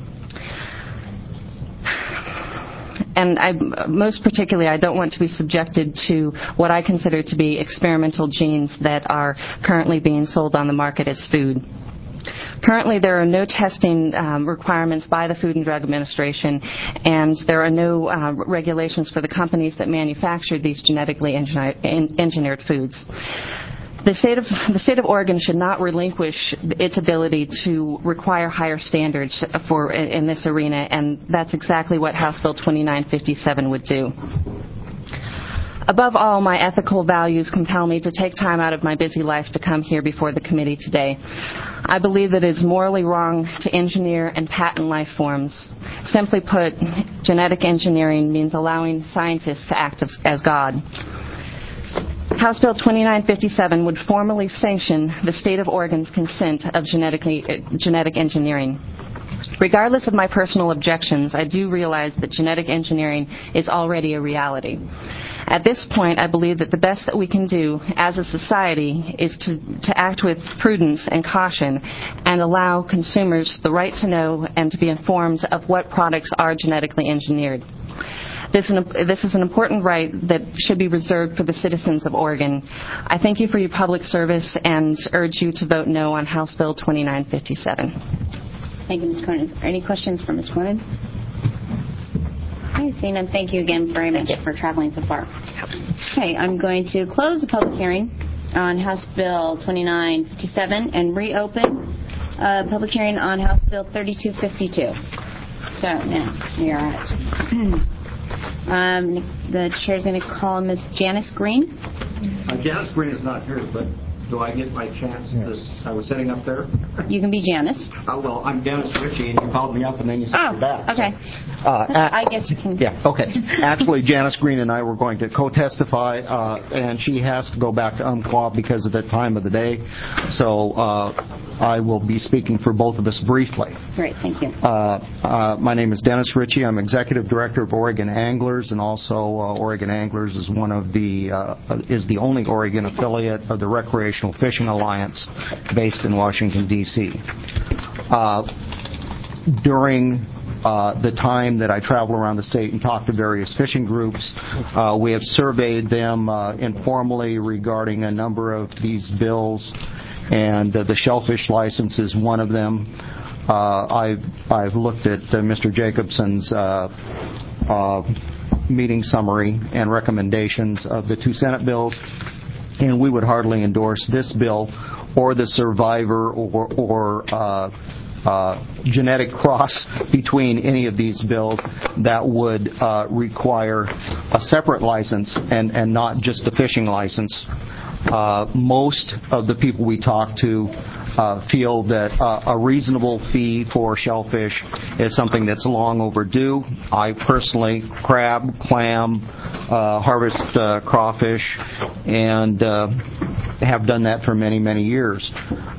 And most particularly, I don't want to be subjected to what I consider to be experimental genes that are currently being sold on the market as food. Currently, there are no testing requirements by the Food and Drug Administration, and there are no regulations for the companies that manufacture these genetically engineered foods. The state of Oregon should not relinquish its ability to require higher standards in this arena, and that's exactly what House Bill 2957 would do. Above all, my ethical values compel me to take time out of my busy life to come here before the committee today. I believe that it is morally wrong to engineer and patent life forms. Simply put, genetic engineering means allowing scientists to act as God. House Bill 2957 would formally sanction the state of Oregon's consent of genetic engineering. Regardless of my personal objections, I do realize that genetic engineering is already a reality. At this point, I believe that the best that we can do as a society is to act with prudence and caution and allow consumers the right to know and to be informed of what products are genetically engineered. This is an important right that should be reserved for the citizens of Oregon. I thank you for your public service and urge you to vote no on House Bill 2957. Thank you, Ms. Cronin. Are there any questions for Ms. Cronin? Okay, seeing none, thank you again very much for traveling so far. Okay, I'm going to close the public hearing on House Bill 2957 and reopen public hearing on House Bill 3252. So now we are at the chair's going to call Ms. Janice Green. Janice Green is not here, but do I get my chance? I was sitting up there. You can be Janice. Well, I'm Dennis Ritchie, and you called me up, and then you sent me back. Okay. So, I guess you can. Yeah, okay. Actually, Janice Green and I were going to co-testify, and she has to go back to Umpqua because of the time of the day. So I will be speaking for both of us briefly. Great, thank you. My name is Dennis Ritchie. I'm Executive Director of Oregon Anglers, and also Oregon Anglers is is the only Oregon affiliate of the Recreational Fishing Alliance based in Washington, D.C. During the time that I travel around the state and talk to various fishing groups, we have surveyed them informally regarding a number of these bills, and the shellfish license is one of them. I've looked at Mr. Jacobson's meeting summary and recommendations of the two Senate bills, and we would hardly endorse this bill or the survivor or genetic cross between any of these bills that would require a separate license and not just a fishing license. Most of the people we talk to feel that a reasonable fee for shellfish is something that's long overdue. I personally crab, clam, harvest crawfish, and have done that for many, many years.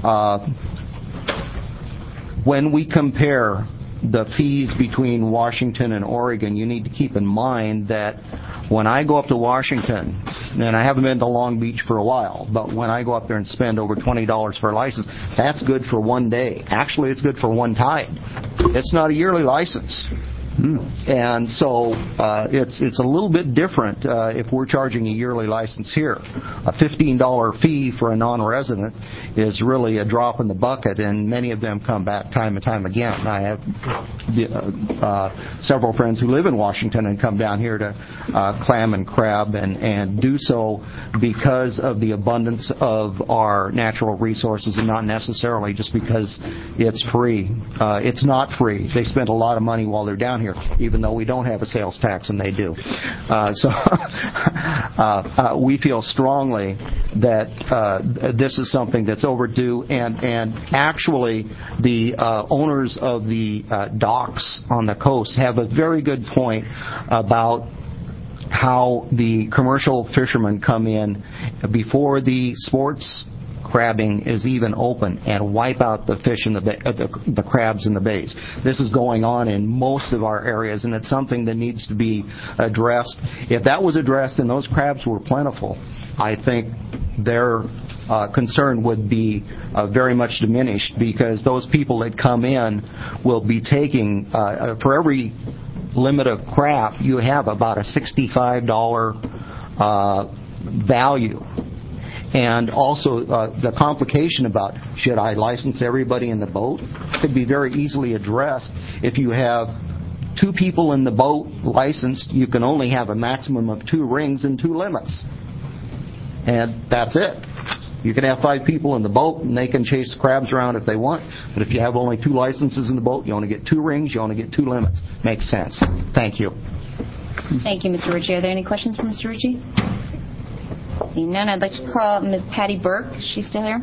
When we compare the fees between Washington and Oregon, you need to keep in mind that when I go up to Washington, and I haven't been to Long Beach for a while, but when I go up there and spend over $20 for a license, that's good for one day. Actually, it's good for one tide. It's not a yearly license. And so it's a little bit different if we're charging a yearly license here. A $15 fee for a non-resident is really a drop in the bucket, and many of them come back time and time again. I have several friends who live in Washington and come down here to clam and crab and do so because of the abundance of our natural resources and not necessarily just because it's free. It's not free. They spend a lot of money while they're down here, even though we don't have a sales tax and they do. We feel strongly that this is something that's overdue, and actually the owners of the docks on the coast have a very good point about how the commercial fishermen come in before the sports crabbing is even open and wipe out the fish in the crabs in the bays. This is going on in most of our areas, and it's something that needs to be addressed. If that was addressed and those crabs were plentiful, I think their concern would be very much diminished, because those people that come in will be taking, for every limit of crab, you have about a $65 value. And also the complication about should I license everybody in the boat could be very easily addressed. If you have 2 people in the boat licensed, you can only have a maximum of 2 rings and 2 limits. And that's it. You can have 5 people in the boat and they can chase the crabs around if they want. But if you have only 2 licenses in the boat, you only get 2 rings, you only get 2 limits. Makes sense. Thank you. Thank you, Mr. Ritchie. Are there any questions for Mr. Ritchie? Seeing none, I'd like to call Ms. Patty Burke. Is she still here?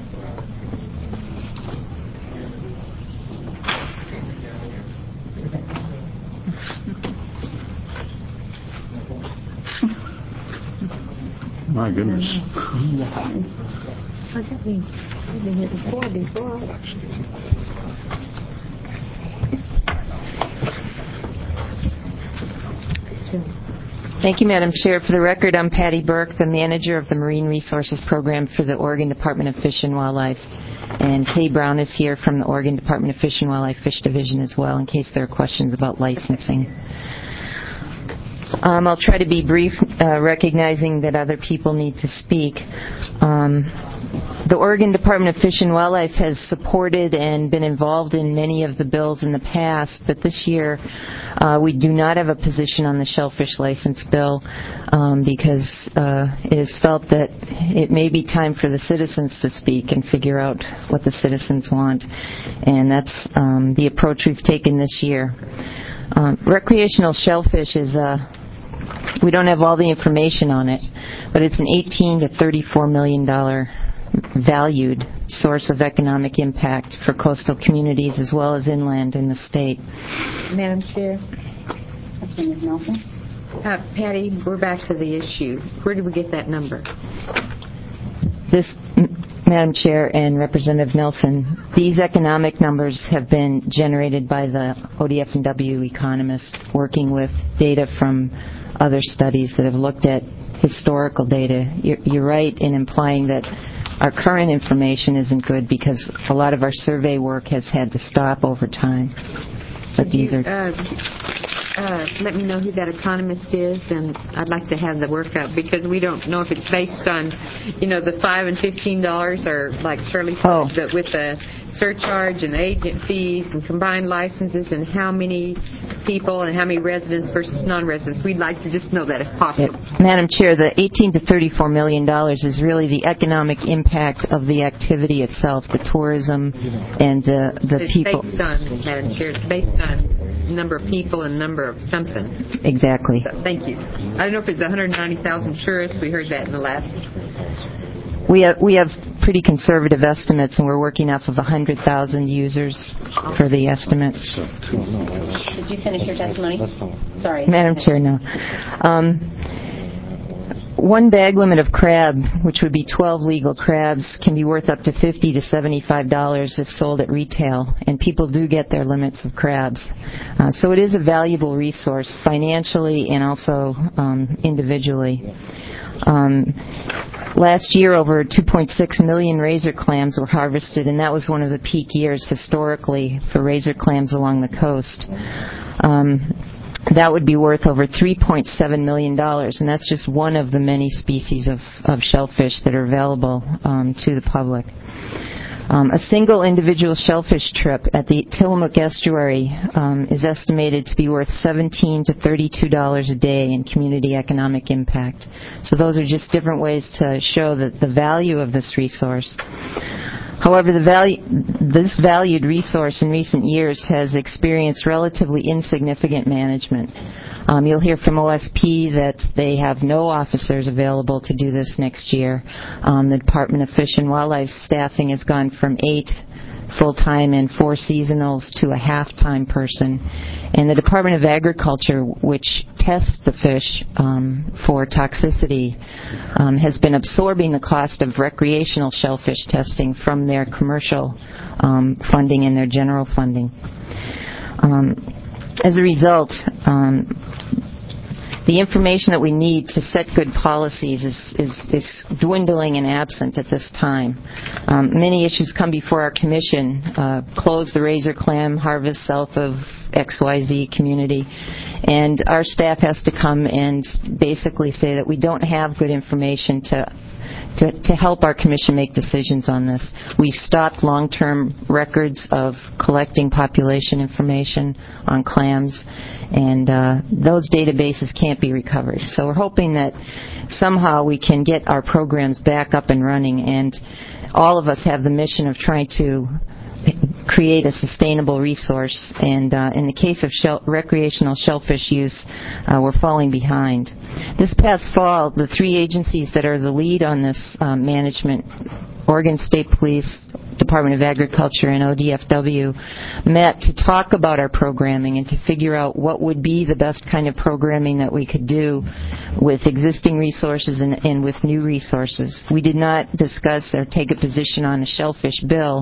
My goodness. Thank you, Madam Chair. For the record, I'm Patty Burke, the manager of the Marine Resources Program for the Oregon Department of Fish and Wildlife. And Kay Brown is here from the Oregon Department of Fish and Wildlife Fish Division as well, in case there are questions about licensing. I'll try to be brief, recognizing that other people need to speak. The Oregon Department of Fish and Wildlife has supported and been involved in many of the bills in the past, but this year we do not have a position on the shellfish license bill because it is felt that it may be time for the citizens to speak and figure out what the citizens want, and that's the approach we've taken this year. Recreational shellfish is we don't have all the information on it, but it's an $18 to $34 million valued source of economic impact for coastal communities as well as inland in the state. Madam Chair. Representative Nelson. Patty, we're back to the issue. Where did we get that number? This, Madam Chair and Representative Nelson, these economic numbers have been generated by the ODF&W economists working with data from other studies that have looked at historical data. You're right in implying that our current information isn't good because a lot of our survey work has had to stop over time. But these are... let me know who that economist is, and I'd like to have the workup because we don't know if it's based on, the $5 and $15 or like Shirley said, with the surcharge and the agent fees and combined licenses and how many people and how many residents versus non-residents. We'd like to just know that if possible. Madam Chair, the $18 to $34 million is really the economic impact of the activity itself, the tourism and the people. It's based on, Madam Chair, it's based on number of people and number of something. Exactly. So, thank you. I don't know if it's 190,000 tourists. We heard that in the last. We have pretty conservative estimates, and we're working off of 100,000 users for the estimate. Did you finish your testimony? Sorry. Madam Chair, no. One bag limit of crab, which would be 12 legal crabs, can be worth up to $50 to $75 if sold at retail, and people do get their limits of crabs. So it is a valuable resource financially and also individually. Last year, over 2.6 million razor clams were harvested, and that was one of the peak years historically for razor clams along the coast. that would be worth over $3.7 million, and that's just one of the many species of shellfish that are available to the public. A single individual shellfish trip at the Tillamook Estuary is estimated to be worth $17 to $32 a day in community economic impact. So those are just different ways to show that the value of this resource. However, this valued resource in recent years has experienced relatively insignificant management. You'll hear from OSP that they have no officers available to do this next year. The Department of Fish and Wildlife staffing has gone from 8 full-time and 4 seasonals to a half-time person. And the Department of Agriculture, which tests the fish for toxicity, has been absorbing the cost of recreational shellfish testing from their commercial funding and their general funding. As a result, the information that we need to set good policies is dwindling and absent at this time. Many issues come before our commission. Close the razor clam harvest south of XYZ community. And our staff has to come and basically say that we don't have good information to help our commission make decisions on this. We've stopped long-term records of collecting population information on clams, and those databases can't be recovered. So we're hoping that somehow we can get our programs back up and running, and all of us have the mission of trying to create a sustainable resource, and in the case of recreational shellfish use, we're falling behind. This past fall, the 3 agencies that are the lead on this management, Oregon State Police, Department of Agriculture, and ODFW, met to talk about our programming and to figure out what would be the best kind of programming that we could do with existing resources and with new resources. We did not discuss or take a position on a shellfish bill,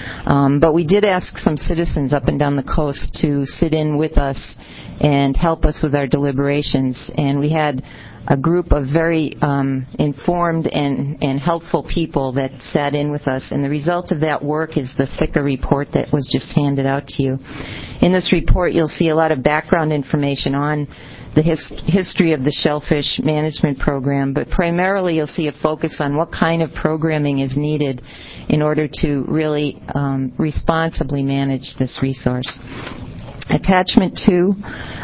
but we did ask some citizens up and down the coast to sit in with us and help us with our deliberations, and we had a group of very informed and helpful people that sat in with us, and the result of that work is the thicker report that was just handed out to you. In this report, you'll see a lot of background information on the history of the shellfish management program, but primarily you'll see a focus on what kind of programming is needed in order to really responsibly manage this resource. Attachment 2,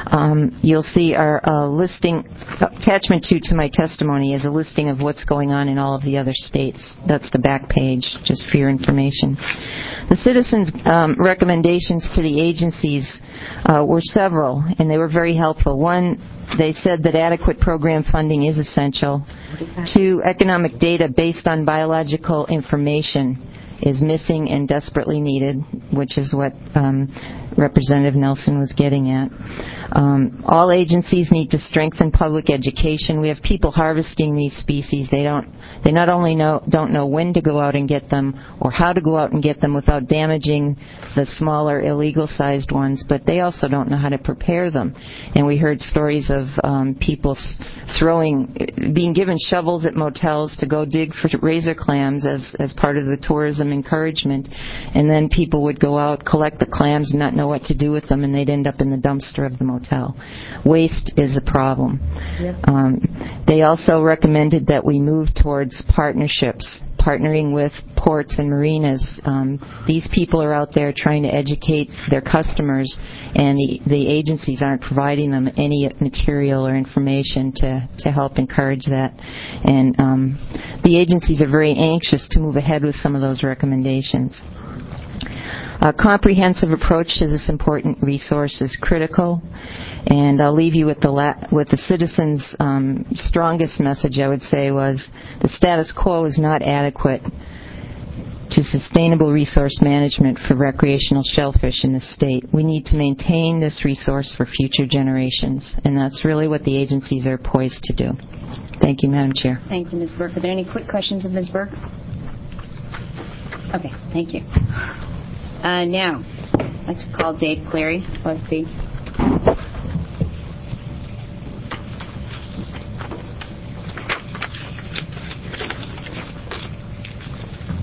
you'll see our listing. Attachment 2 to my testimony is a listing of what's going on in all of the other states. That's the back page, just for your information. The citizens' recommendations to the agencies were several, and they were very helpful. 1, they said that adequate program funding is essential. 2, economic data based on biological information is missing and desperately needed, which is what Representative Nelson was getting at. All agencies need to strengthen public education. We have people harvesting these species. They not only don't know when to go out and get them or how to go out and get them without damaging the smaller illegal-sized ones, but they also don't know how to prepare them. And we heard stories of people being given shovels at motels to go dig for razor clams as part of the tourism encouragement, and then people would go out, collect the clams, and not know what to do with them, and they'd end up in the dumpster of the motel. Waste is a problem. Yep. They also recommended that we move towards partnerships, partnering with ports and marinas. These people are out there trying to educate their customers, and the agencies aren't providing them any material or information to help encourage that. And the agencies are very anxious to move ahead with some of those recommendations. A comprehensive approach to this important resource is critical, and I'll leave you with the citizens' strongest message, I would say, was the status quo is not adequate to sustainable resource management for recreational shellfish in the state. We need to maintain this resource for future generations, and that's really what the agencies are poised to do. Thank you, Madam Chair. Thank you, Ms. Burke. Are there any quick questions of Ms. Burke? Okay, thank you. Now, I'd like to call Dave Clary, OSP.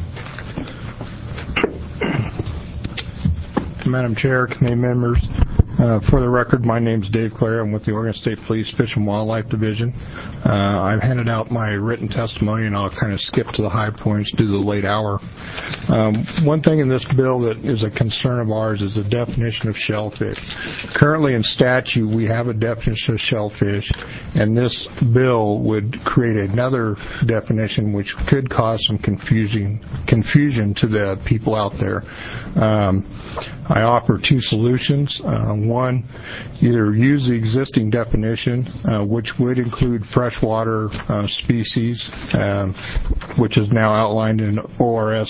Madam Chair, committee members, For the record, my name's Dave Clare. I'm with the Oregon State Police Fish and Wildlife Division. I've handed out my written testimony, and I'll kind of skip to the high points due to the late hour. One thing in this bill that is a concern of ours is the definition of shellfish. Currently in statute, we have a definition of shellfish, and this bill would create another definition which could cause some confusion to the people out there. I offer two solutions. One, either use the existing definition, which would include freshwater species, which is now outlined in ORS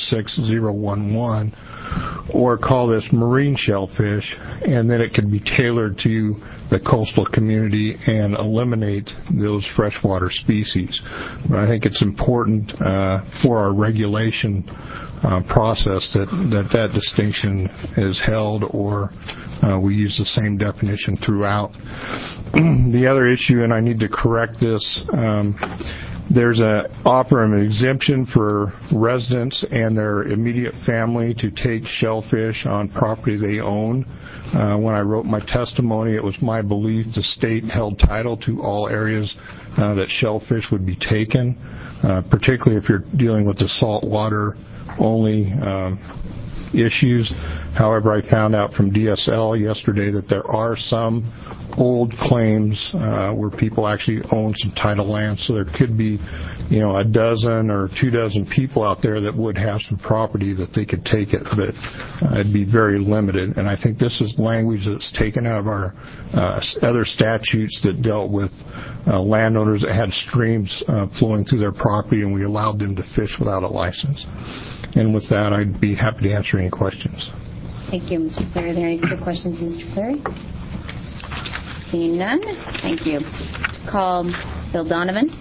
506-011, or call this marine shellfish, and then it could be tailored to the coastal community and eliminate those freshwater species. But I think it's important for our regulation process that distinction is held, or we use the same definition throughout. The other issue, and I need to correct this, there's an offer of an exemption for residents and their immediate family to take shellfish on property they own. When I wrote my testimony, it was my belief the state held title to all areas that shellfish would be taken, particularly if you're dealing with the saltwater only issues. However, I found out from DSL yesterday that there are some old claims where people actually own some title land, so there could be, a dozen or 24 people out there that would have some property that they could take it, but it'd be very limited. And I think this is language that's taken out of our other statutes that dealt with landowners that had streams flowing through their property, and we allowed them to fish without a license. And with that, I'd be happy to answer any questions. Thank you, Mr. Clary. Are there any quick questions, Mr. Clary? Seeing none, thank you. To call Bill Donovan.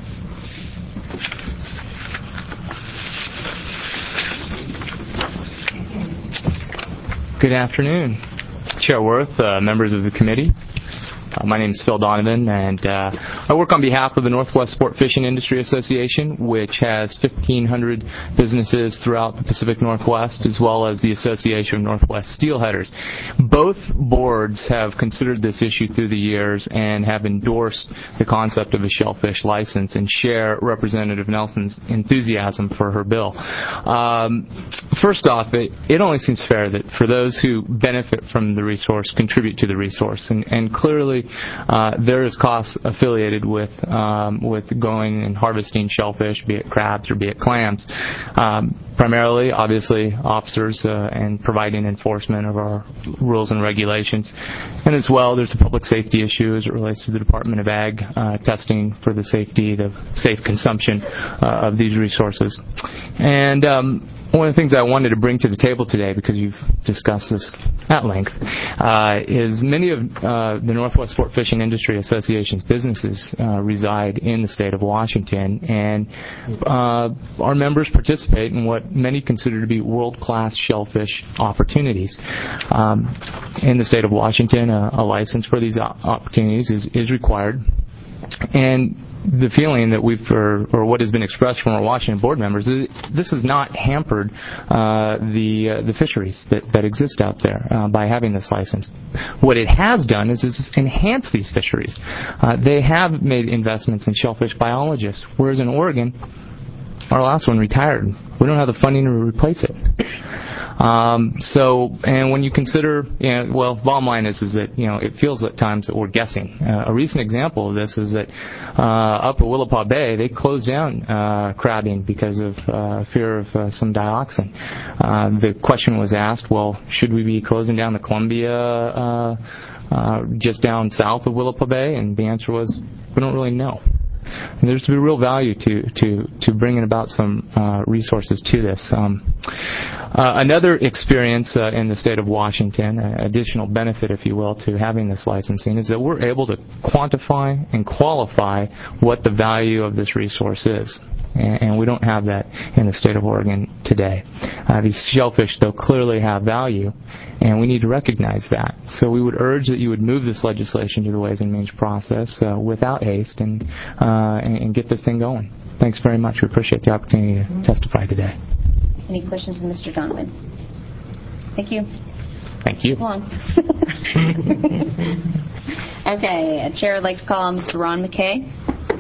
Good afternoon, Chair Worth, members of the committee. My name is Phil Donovan, and I work on behalf of the Northwest Sport Fishing Industry Association, which has 1,500 businesses throughout the Pacific Northwest, as well as the Association of Northwest Steelheaders. Both boards have considered this issue through the years and have endorsed the concept of a shellfish license and share Representative Nelson's enthusiasm for her bill. First off, it only seems fair that for those who benefit from the resource, contribute to the resource, and clearly there is costs affiliated with going and harvesting shellfish, be it crabs or be it clams. Primarily, obviously, officers and providing enforcement of our rules and regulations. And as well, there's a public safety issue as it relates to the Department of Ag testing for the safe consumption of these resources. And one of the things I wanted to bring to the table today, because you've discussed this at length, is many of the Northwest Sport Fishing Industry Association's businesses reside in the state of Washington, and our members participate in what many consider to be world-class shellfish opportunities. In the state of Washington, a license for these opportunities is required. And the feeling that or what has been expressed from our Washington board members is this has not hampered the fisheries that exist out there by having this license. What it has done is enhance these fisheries. They have made investments in shellfish biologists, whereas in Oregon, our last one retired. We don't have the funding to replace it. And when you consider, bottom line is that, it feels at times that we're guessing. A recent example of this is that up at Willapa Bay, they closed down crabbing because of fear of some dioxin. The question was asked, well, should we be closing down the Columbia just down south of Willapa Bay? And the answer was, we don't really know. And there's a real value to bringing about some resources to this. Another experience in the state of Washington, additional benefit, if you will, to having this licensing, is that we're able to quantify and qualify what the value of this resource is. And we don't have that in the state of Oregon today. These shellfish, though, clearly have value, and we need to recognize that. So we would urge that you would move this legislation to the Ways and Means process without haste and get this thing going. Thanks very much. We appreciate the opportunity to testify today. Any questions of Mr. Donovan? Thank you. Thank you. Come on. Okay, Chair would like to call on Mr. Ron McKay.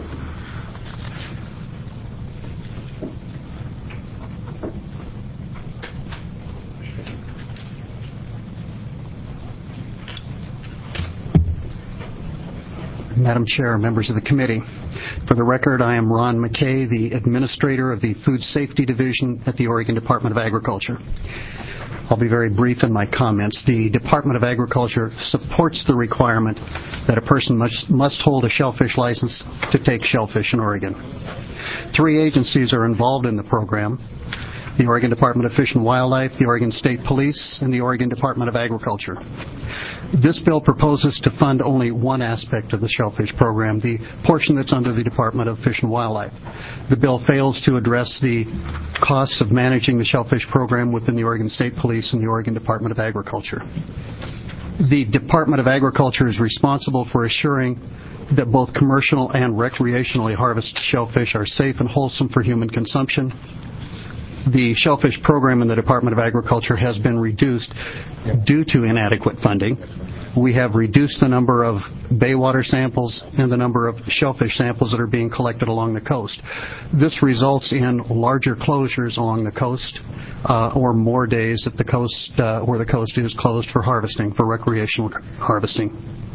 Madam Chair, members of the committee, for the record, I am Ron McKay, the Administrator of the Food Safety Division at the Oregon Department of Agriculture. I'll be very brief in my comments. The Department of Agriculture supports the requirement that a person must hold a shellfish license to take shellfish in Oregon. 3 agencies are involved in the program: the Oregon Department of Fish and Wildlife, the Oregon State Police, and the Oregon Department of Agriculture. This bill proposes to fund only one aspect of the shellfish program, the portion that's under the Department of Fish and Wildlife. The bill fails to address the costs of managing the shellfish program within the Oregon State Police and the Oregon Department of Agriculture. The Department of Agriculture is responsible for assuring that both commercial and recreationally harvested shellfish are safe and wholesome for human consumption. The shellfish program in the Department of Agriculture has been reduced due to inadequate funding. We have reduced the number of baywater samples and the number of shellfish samples that are being collected along the coast. This results in larger closures along the coast, or more days at the coast where the coast is closed for harvesting, for recreational harvesting.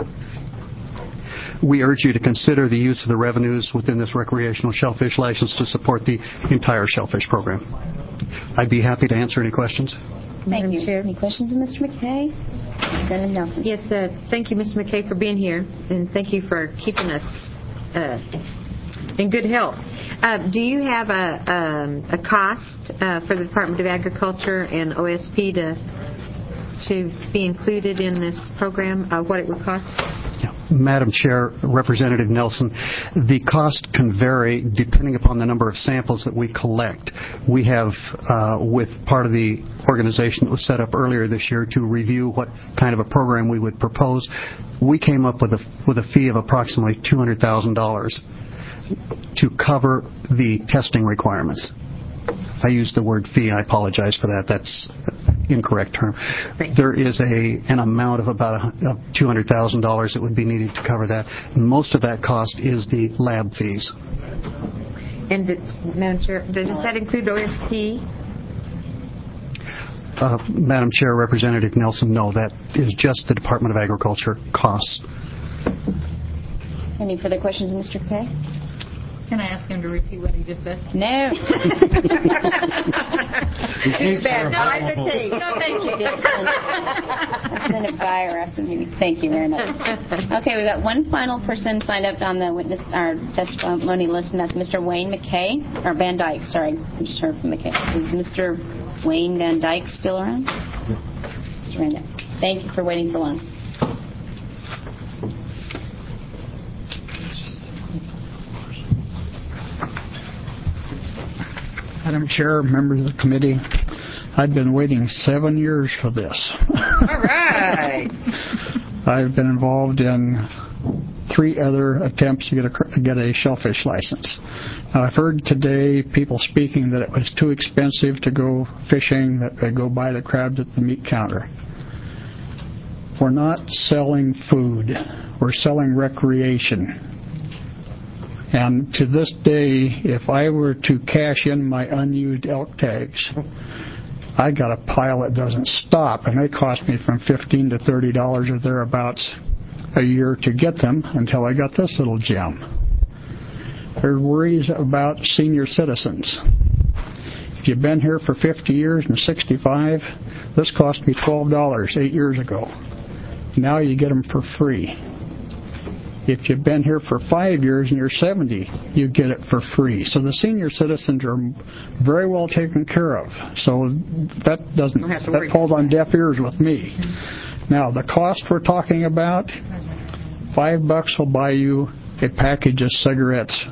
We urge you to consider the use of the revenues within this recreational shellfish license to support the entire shellfish program. I'd be happy to answer any questions. Thank you. Any questions of Mr. McKay? Representative Nelson. Yes, thank you, Mr. McKay, for being here, and thank you for keeping us in good health. Do you have a cost for the Department of Agriculture and OSP to be included in this program, what it would cost? Madam Chair, Representative Nelson, the cost can vary depending upon the number of samples that we collect. We have, with part of the organization that was set up earlier this year to review what kind of a program we would propose, we came up with a fee of approximately $200,000 to cover the testing requirements. I used the word fee. I apologize for that. That's incorrect term. There is an amount of about $200,000 that would be needed to cover that. And most of that cost is the lab fees. And Madam Chair, does that include the OSP? Madam Chair, Representative Nelson, no, that is just the Department of Agriculture costs. Any further questions, Mr. McKay? Can I ask him to repeat what he just said? No. It's bad. No, thank you. Representative Byer after the meeting. Thank you very much. Okay, we've got one final person signed up on the witness or testimony list, and that's Mr. Wayne McKay, or Van Dyke, sorry. I just heard from McKay. Is Mr. Wayne Van Dyke still around? Mr. Van Dyke. Thank you for waiting so long. Madam Chair, members of the committee, I've been waiting 7 years for this. All right. I've been involved in 3 other attempts to get a shellfish license. Now, I've heard today people speaking that it was too expensive to go fishing, that they go buy the crabs at the meat counter. We're not selling food. We're selling recreation. And to this day, if I were to cash in my unused elk tags, I got a pile that doesn't stop, and they cost me from $15 to $30 or thereabouts a year to get them until I got this little gem. There are worries about senior citizens. If you've been here for 50 years and 65, this cost me $12 8 years ago. Now you get them for free. If you've been here for 5 years and you're 70, you get it for free. So the senior citizens are very well taken care of. So that falls on deaf ears with me. Now, the cost we're talking about, $5 will buy you a package of cigarettes.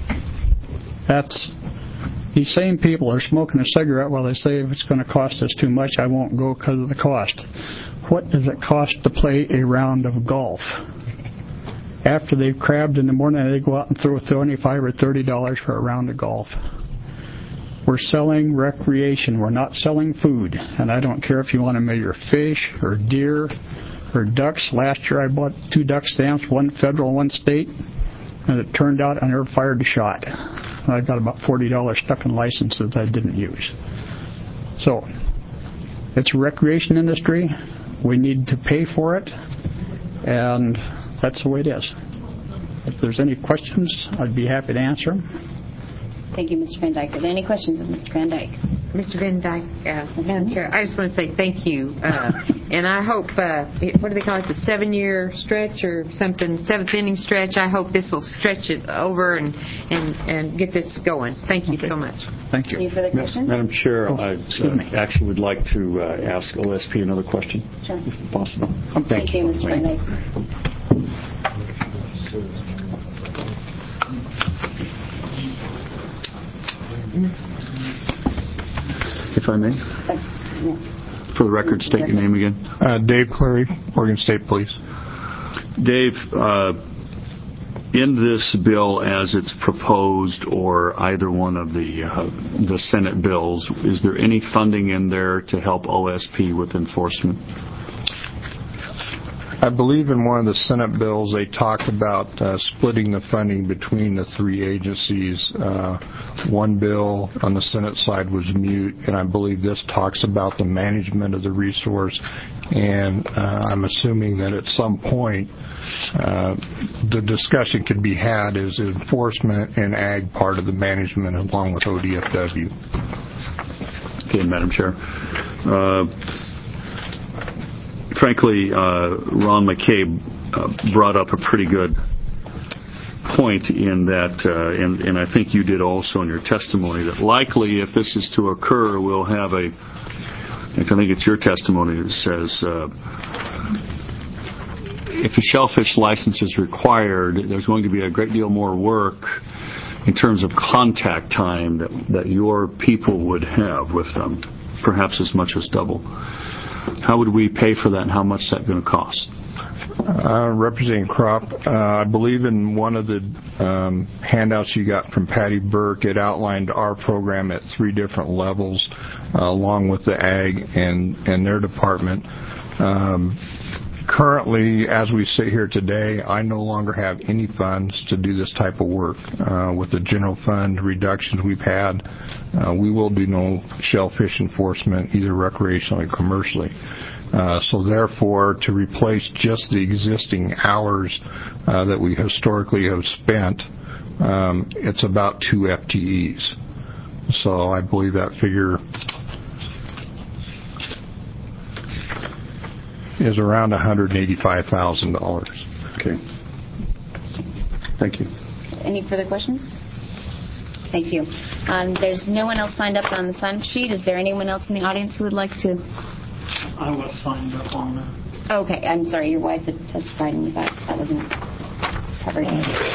These same people are smoking a cigarette while they say if it's going to cost us too much, I won't go because of the cost. What does it cost to play a round of golf? After they've crabbed in the morning, they go out and throw $25 or $30 for a round of golf. We're selling recreation. We're not selling food. And I don't care if you want to measure fish or deer or ducks. Last year I bought 2 duck stamps, one federal, one state, and it turned out I never fired a shot. I got about $40 stuck in licenses I didn't use. So it's a recreation industry. We need to pay for it, and that's the way it is. If there's any questions, I'd be happy to answer them. Thank you, Mr. Van Dyke. Are there any questions of Mr. Van Dyke? Mr. Van Dyke, Madam Chair, I just want to say thank you. And I hope, what do they call it, the 7-year stretch or something, 7th inning stretch, I hope this will stretch it over and get this going. Thank you so much. Thank you. Any further questions? Madam Chair, I actually would like to ask OSP another question, sure, if possible. Thank you, Mr. Van Dyke. If I may. For the record, state your name again. Dave Cleary, Oregon State Police. Dave, in this bill as it's proposed, or either one of the Senate bills, is there any funding in there to help OSP with enforcement? I believe in one of the Senate bills they talked about splitting the funding between the 3 agencies. One bill on the Senate side was mute, and I believe this talks about the management of the resource. And I'm assuming that at some point the discussion could be had is enforcement and ag part of the management along with ODFW. Okay, Madam Chair. Frankly, Ron McKay brought up a pretty good point in that, and I think you did also in your testimony, that likely if this is to occur, we'll have I think it's your testimony that says if a shellfish license is required, there's going to be a great deal more work in terms of contact time that your people would have with them, perhaps as much as double. How would we pay for that, and how much is that going to cost? Representing Crop, I believe in one of the handouts you got from Patty Burke, it outlined our program at 3 different levels, along with the ag and their department. Currently, as we sit here today, I no longer have any funds to do this type of work. With the general fund reductions we've had, we will do no shellfish enforcement, either recreationally or commercially. So therefore, to replace just the existing hours that we historically have spent, it's about 2 FTEs. So I believe that figure is around $185,000. Okay. Thank you. Any further questions? Thank you. There's no one else signed up on the sign sheet. Is there anyone else in the audience who would like to? I was signed up on that. Okay, I'm sorry. Your wife had testified in the back. That wasn't covered.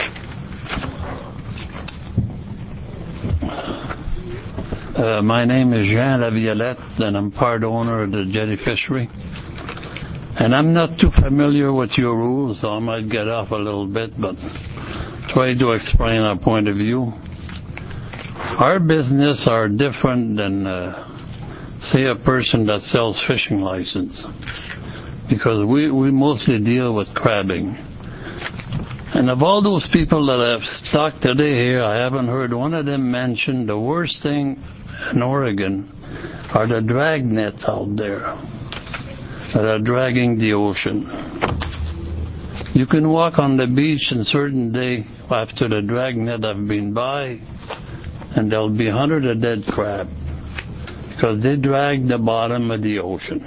My name is Jean Laviolette, and I'm part owner of the Jetty Fishery. And I'm not too familiar with your rules, so I might get off a little bit, but try to explain our point of view. Our business are different than, say, a person that sells fishing license, because we mostly deal with crabbing. And of all those people that I've talked today here, I haven't heard one of them mention the worst thing in Oregon are the drag nets out there that are dragging the ocean. You can walk on the beach on a certain day after the drag net have been by, and there'll be 100 of dead crab because they drag the bottom of the ocean.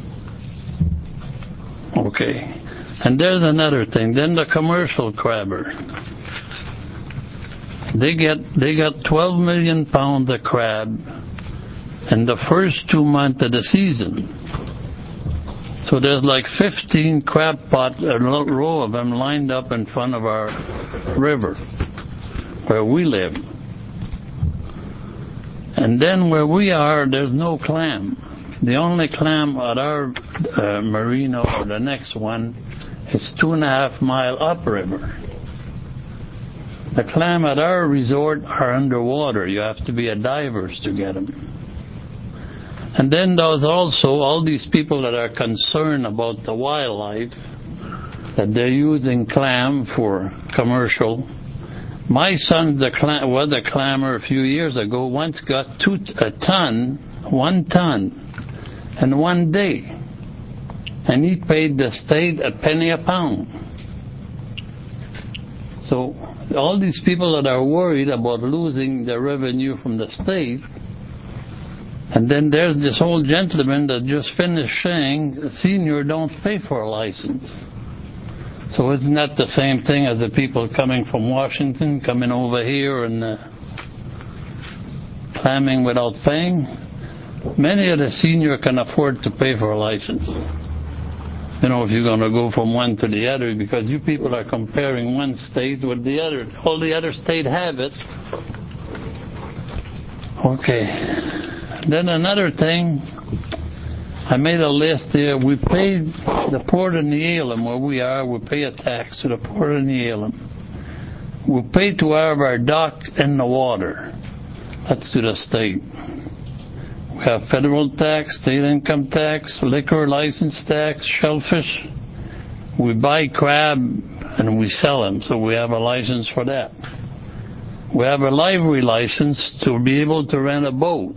Okay. And there's another thing. Then the commercial crabber. They got 12 million pounds of crab in the first 2 months of the season. So there's like 15 crab pots, a row of them lined up in front of our river where we live. And then where we are, there's no clam. The only clam at our marina or the next one is 2.5 miles upriver. The clam at our resort are underwater. You have to be a divers to get them. And then there's also all these people that are concerned about the wildlife, that they're using clam for commercial. My son was a clammer a few years ago, once got 1 ton in 1 day. And he paid the state a penny a pound. So all these people that are worried about losing the revenue from the state, and then there's this old gentleman that just finished saying, senior don't pay for a license. So isn't that the same thing as the people coming from Washington, coming over here and clamming without paying? Many of the senior can afford to pay for a license. You know, if you're going to go from one to the other, because you people are comparing one state with the other. All the other states have it. Okay. Then another thing, I made a list here. We pay the Port of Nehalem, where we are, we pay a tax to the Port of Nehalem. We pay to have our docks in the water. That's to the state. We have federal tax, state income tax, liquor license tax, shellfish. We buy crab and we sell them, so we have a license for that. We have a livery license to be able to rent a boat.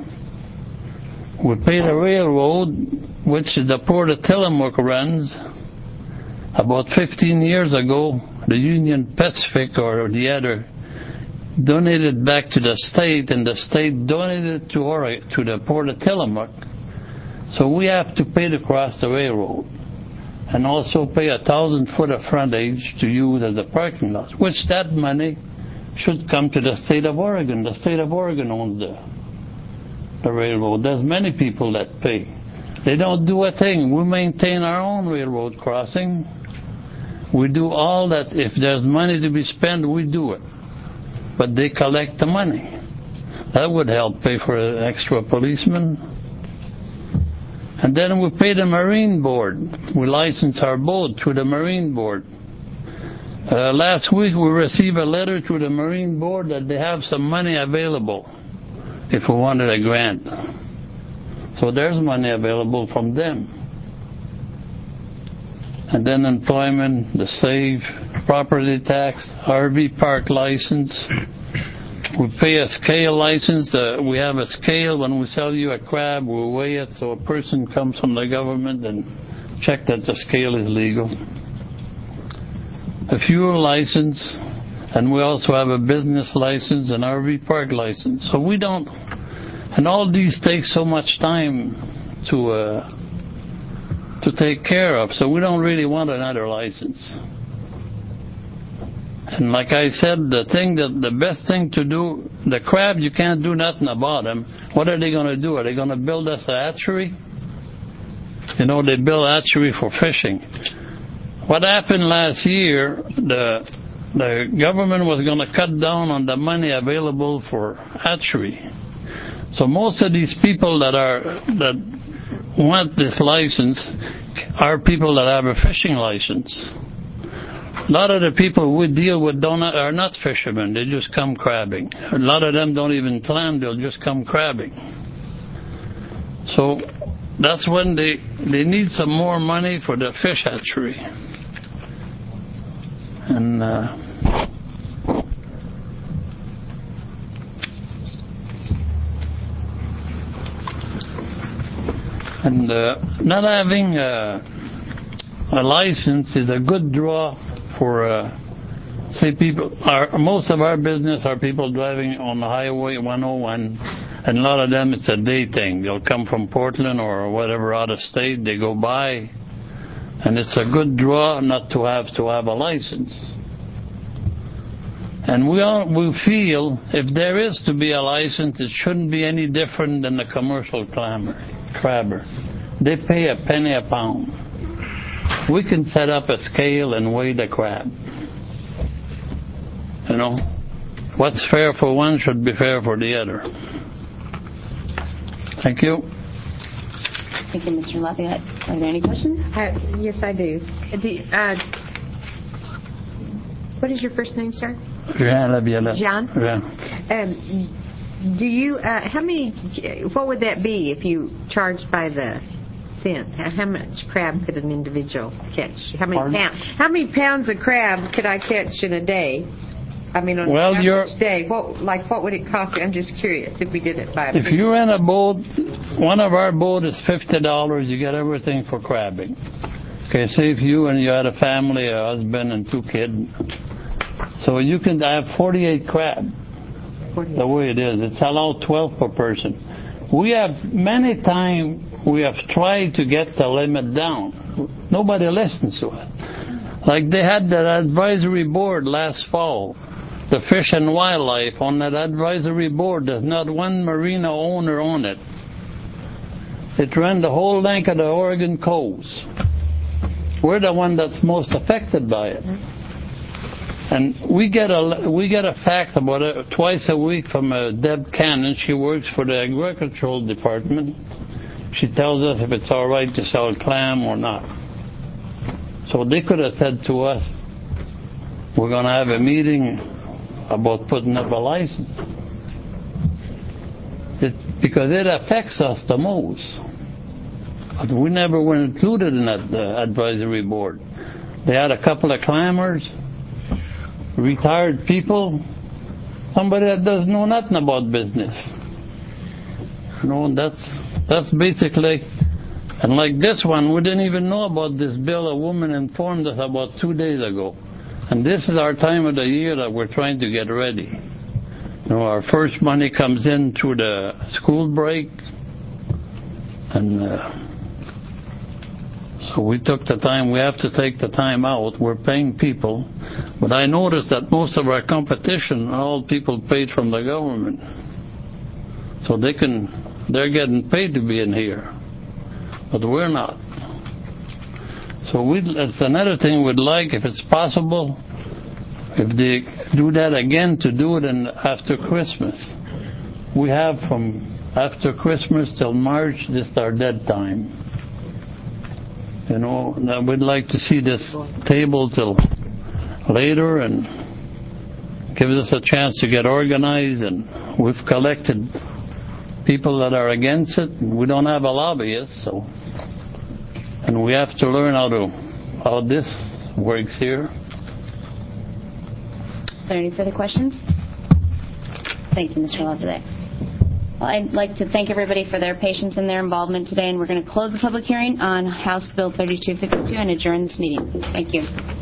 We pay the railroad, which the Port of Tillamook runs. About 15 years ago, the Union Pacific or the other donated back to the state, and the state donated to the Port of Tillamook. So we have to pay to cross the railroad, and also pay 1,000 foot of frontage to use as a parking lot, which that money should come to the state of Oregon. The state of Oregon owns the railroad. There's many people that pay. They don't do a thing. We maintain our own railroad crossing. We do all that. If there's money to be spent, we do it. But they collect the money. That would help pay for an extra policeman. And then we pay the Marine Board. We license our boat through the Marine Board. Last week we received a letter through the Marine Board that they have some money available if we wanted a grant. So there's money available from them. And then employment, the SAVE, property tax, RV park license. We pay a scale license. We have a scale. When we sell you a crab, we weigh it so a person comes from the government and check that the scale is legal. A fuel license, and we also have a business license and RV park license. So we don't, and all these take so much time to take care of, so we don't really want another license. And like I said, the best thing to do, the crab, you can't do nothing about them. What are they going to do? Are they going to build us a hatchery? You know, they build a hatchery for fishing. What happened last year, the government was going to cut down on the money available for hatchery. So most of these people that want this license are people that have a fishing license. A lot of the people we deal with are not fishermen. They just come crabbing. A lot of them don't even clam. They'll just come crabbing. So that's when they need some more money for the fish hatchery. And not having a license is a good draw for, say, people. Most of our business are people driving on the Highway 101, and a lot of them it's a day thing. They'll come from Portland or whatever out of state. They go by, and it's a good draw not to have a license. And we feel if there is to be a license, it shouldn't be any different than the commercial crabber. They pay a penny a pound. We can set up a scale and weigh the crab. You know, what's fair for one should be fair for the other. Thank you. Thank you, Mr. Lafayette. Are there any questions? Yes, I do. What is your first name, sir? Jean Laviolette. Jean? Do you, what would that be if you charged by the cent? How much crab could an individual catch? How many pounds of crab could I catch in a day? I mean, on an average day, what would it cost you? I'm just curious if we did it by... If you rent a boat, one of our boat is $50, you get everything for crabbing. Okay, say if you had a family, a husband and 2 kids, so you can have 48 crab. The way it is, it's allowed 12 per person. We have many times we have tried to get the limit down. Nobody listens to it. Like they had that advisory board last fall, the Fish and Wildlife. On that advisory board, there's not one marina owner on it. It ran the whole length of the Oregon coast. We're the one that's most affected by it. And we get a fax about it twice a week from Deb Cannon. She works for the agricultural department. She tells us if it's all right to sell clam or not. So they could have said to us, we're going to have a meeting about putting up a license. Because it affects us the most. But we never were included in that advisory board. They had a couple of clammers, retired people, somebody that doesn't know nothing about business. That's basically, and like this one, we didn't even know about this bill. A woman informed us about 2 days ago. And this is our time of the year that we're trying to get ready. Our first money comes in through the school break, and so we took the time. We have to take the time out. We're paying people, but I noticed that most of our competition are all people paid from the government, so they're getting paid to be in here, but we're not. So it's another thing we'd like, if it's possible, if they do that again, to do it after Christmas. We have from after Christmas till March, this is our dead time. We'd like to see this table till later and gives us a chance to get organized, and we've collected people that are against it. We don't have a lobbyist, and we have to learn how this works here. Are there any further questions? Thank you, Mr. Laviolette. Well, I'd like to thank everybody for their patience and their involvement today, and we're going to close the public hearing on House Bill 3252 and adjourn this meeting. Thank you.